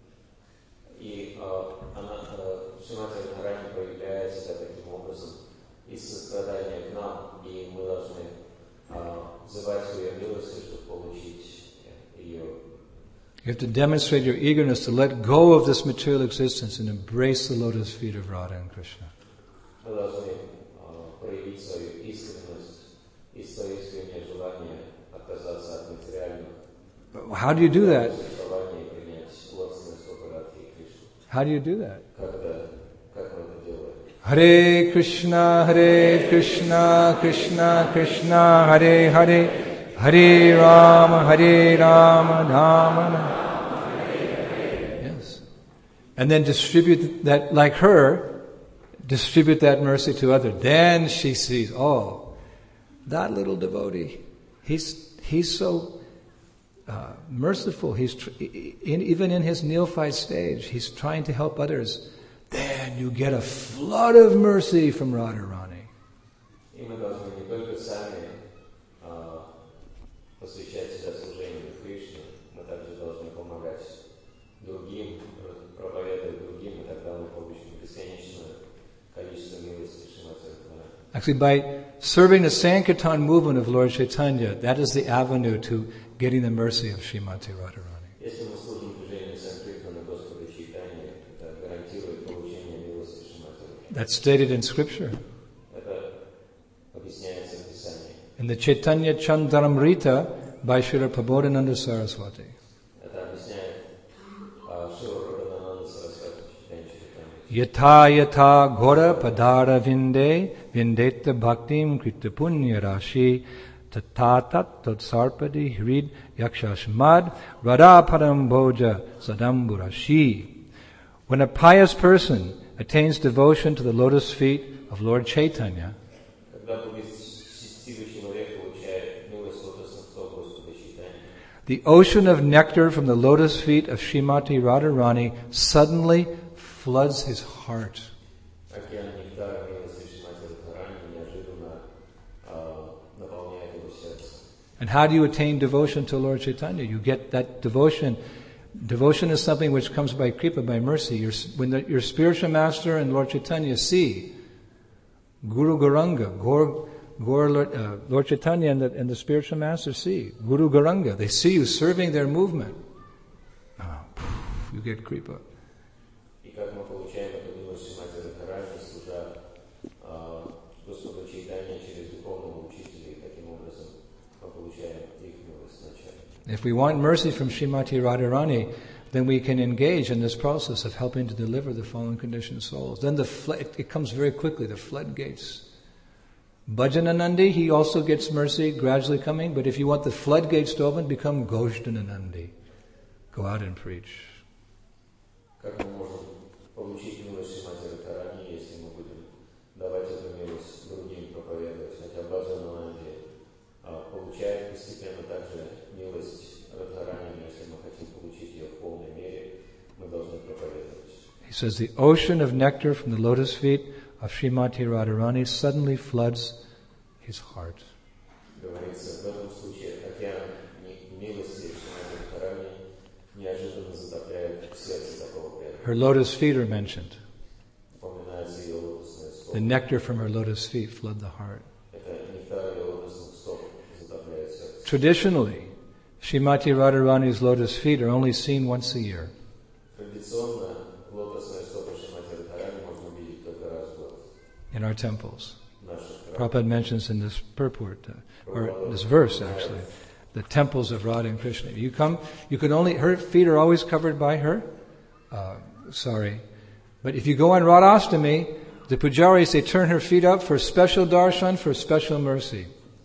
[SPEAKER 2] И она, Шримати Радхарани проявляет себя таким образом из сострадания к нам, и мы должны взывать ее милостью, чтобы получить ее.
[SPEAKER 1] You have to demonstrate your eagerness to let go of this material existence and embrace the lotus feet of Radha and Krishna.
[SPEAKER 2] Мы должны проявить свою искренность и свое искреннее желание отказаться от материальных.
[SPEAKER 1] How do you do that?
[SPEAKER 2] Существования и принять родственность от Радхи и Кришны.
[SPEAKER 1] How do you do that?
[SPEAKER 2] Как мы это делаем?
[SPEAKER 1] Hare Krishna, Krishna Krishna, Hare Hare, Hare Rama, Rama Rama. Yes. And then distribute that, like her, distribute that mercy to others. Then she sees, oh, that little devotee, he's so merciful. Even in his neophyte stage, he's trying to help others. Then you get a flood of mercy from Radharani.
[SPEAKER 2] И мы должны не только сами посвящать себя служению Кришне, мы также должны помогать другим, проповедовать другим, и тогда мы получим бесконечное количество милости Шримати Радхарани.
[SPEAKER 1] Actually, by serving the Sankirtan movement of Lord Chaitanya, that is the avenue to getting the mercy of Srimati Radharani.
[SPEAKER 2] Если мы служим движению Санкиртана Господа Чайтаньи, это гарантирует получение милости Шримати Радхарани.
[SPEAKER 1] That's stated in Scripture.
[SPEAKER 2] Это объясняется в Писании.
[SPEAKER 1] in the Chaitanya Chandaramrita by Srila Prabodhananda Saraswati. Yatha yatha ghora padara vinde vindeta bhaktim krita punya rashi tatatat tatsarpadi hrid yakshashmad radha padam bhoja sadamburashi. When a pious person attains devotion to the lotus feet of Lord Chaitanya, the ocean of nectar from the lotus feet of Srimati Radharani suddenly floods his heart. And how do you attain devotion to Lord Chaitanya? You get that devotion. Devotion is something which comes by kripa, by mercy. When your spiritual master and Lord Chaitanya see Guru Gauranga, Lord Chaitanya and the spiritual master see Guru Gauranga, they see you serving their movement. You get kripa. If we want mercy from Srimati Radharani, then we can engage in this process of helping to deliver the fallen conditioned souls. Then it comes very quickly, the floodgates. Bhajananandi, he also gets mercy gradually coming, but if you want the floodgates to open, become Ghoshtananandi. Go out and preach. He says the ocean of nectar from the lotus feet of Srimati Radharani suddenly floods his heart. Her lotus feet are mentioned. The nectar from her lotus feet flood the heart. Traditionally, Srimati Radharani's lotus feet are only seen once a year. In our temples. Prabhupada mentions in this purport, or this verse actually, the temples of Radha and Krishna. You can only, her feet are always covered by her. But if you go on Radhastami, the pujaris, they turn her feet up for special darshan, for special mercy.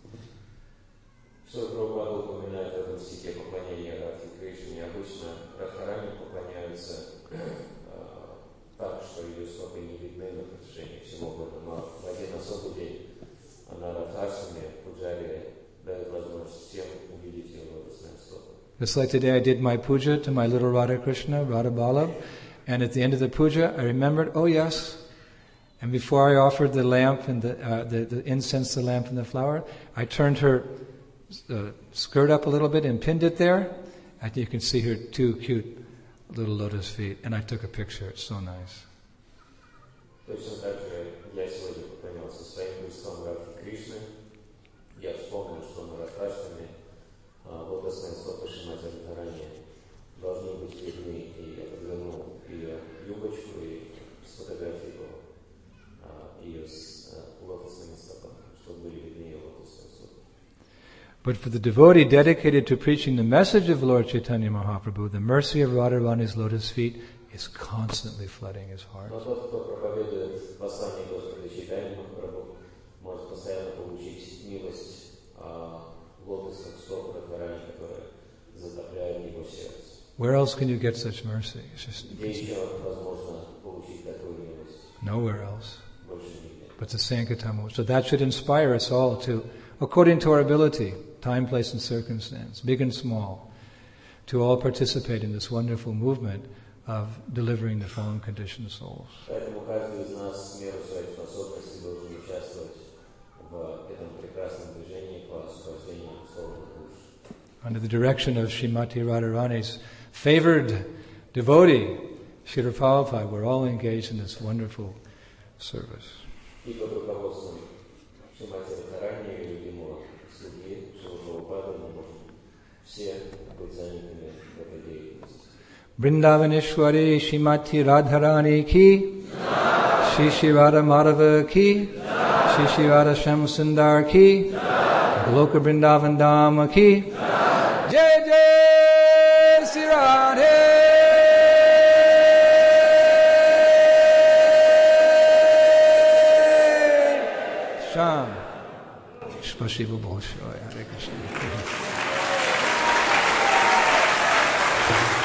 [SPEAKER 1] Just like today I did my puja to my little Radha Krishna, Radha Ballabh, and at the end of the puja I remembered, oh yes, and before I offered the lamp and the incense, the lamp and the flower, I turned her skirt up a little bit and pinned it there, and you can see her two cute little lotus feet, and I took a picture. It's so nice. But for the devotee dedicated to preaching the message of Lord Chaitanya Mahaprabhu, the mercy of Radharani's lotus feet is constantly flooding his heart. Where else can you get such mercy? Nowhere else. But the Sankirtan. So that should inspire us all to, according to our ability, time, place, and circumstance, big and small, to all participate in this wonderful movement of delivering the fallen conditioned souls. Under the direction of Srimati Radharani's favored devotee, Srila Prabhupada, we're all engaged in this wonderful service. Vrindavaneshwari Srimati Radharani ki, Shri Shri Radha Madhava ki, Shri Shri Radha Shyam Sundar ki, Goloka Vrindavan Dhama ki Jai Jai Sri Radhe. Sham. Spasibo Bolshoi. Hare Krishna.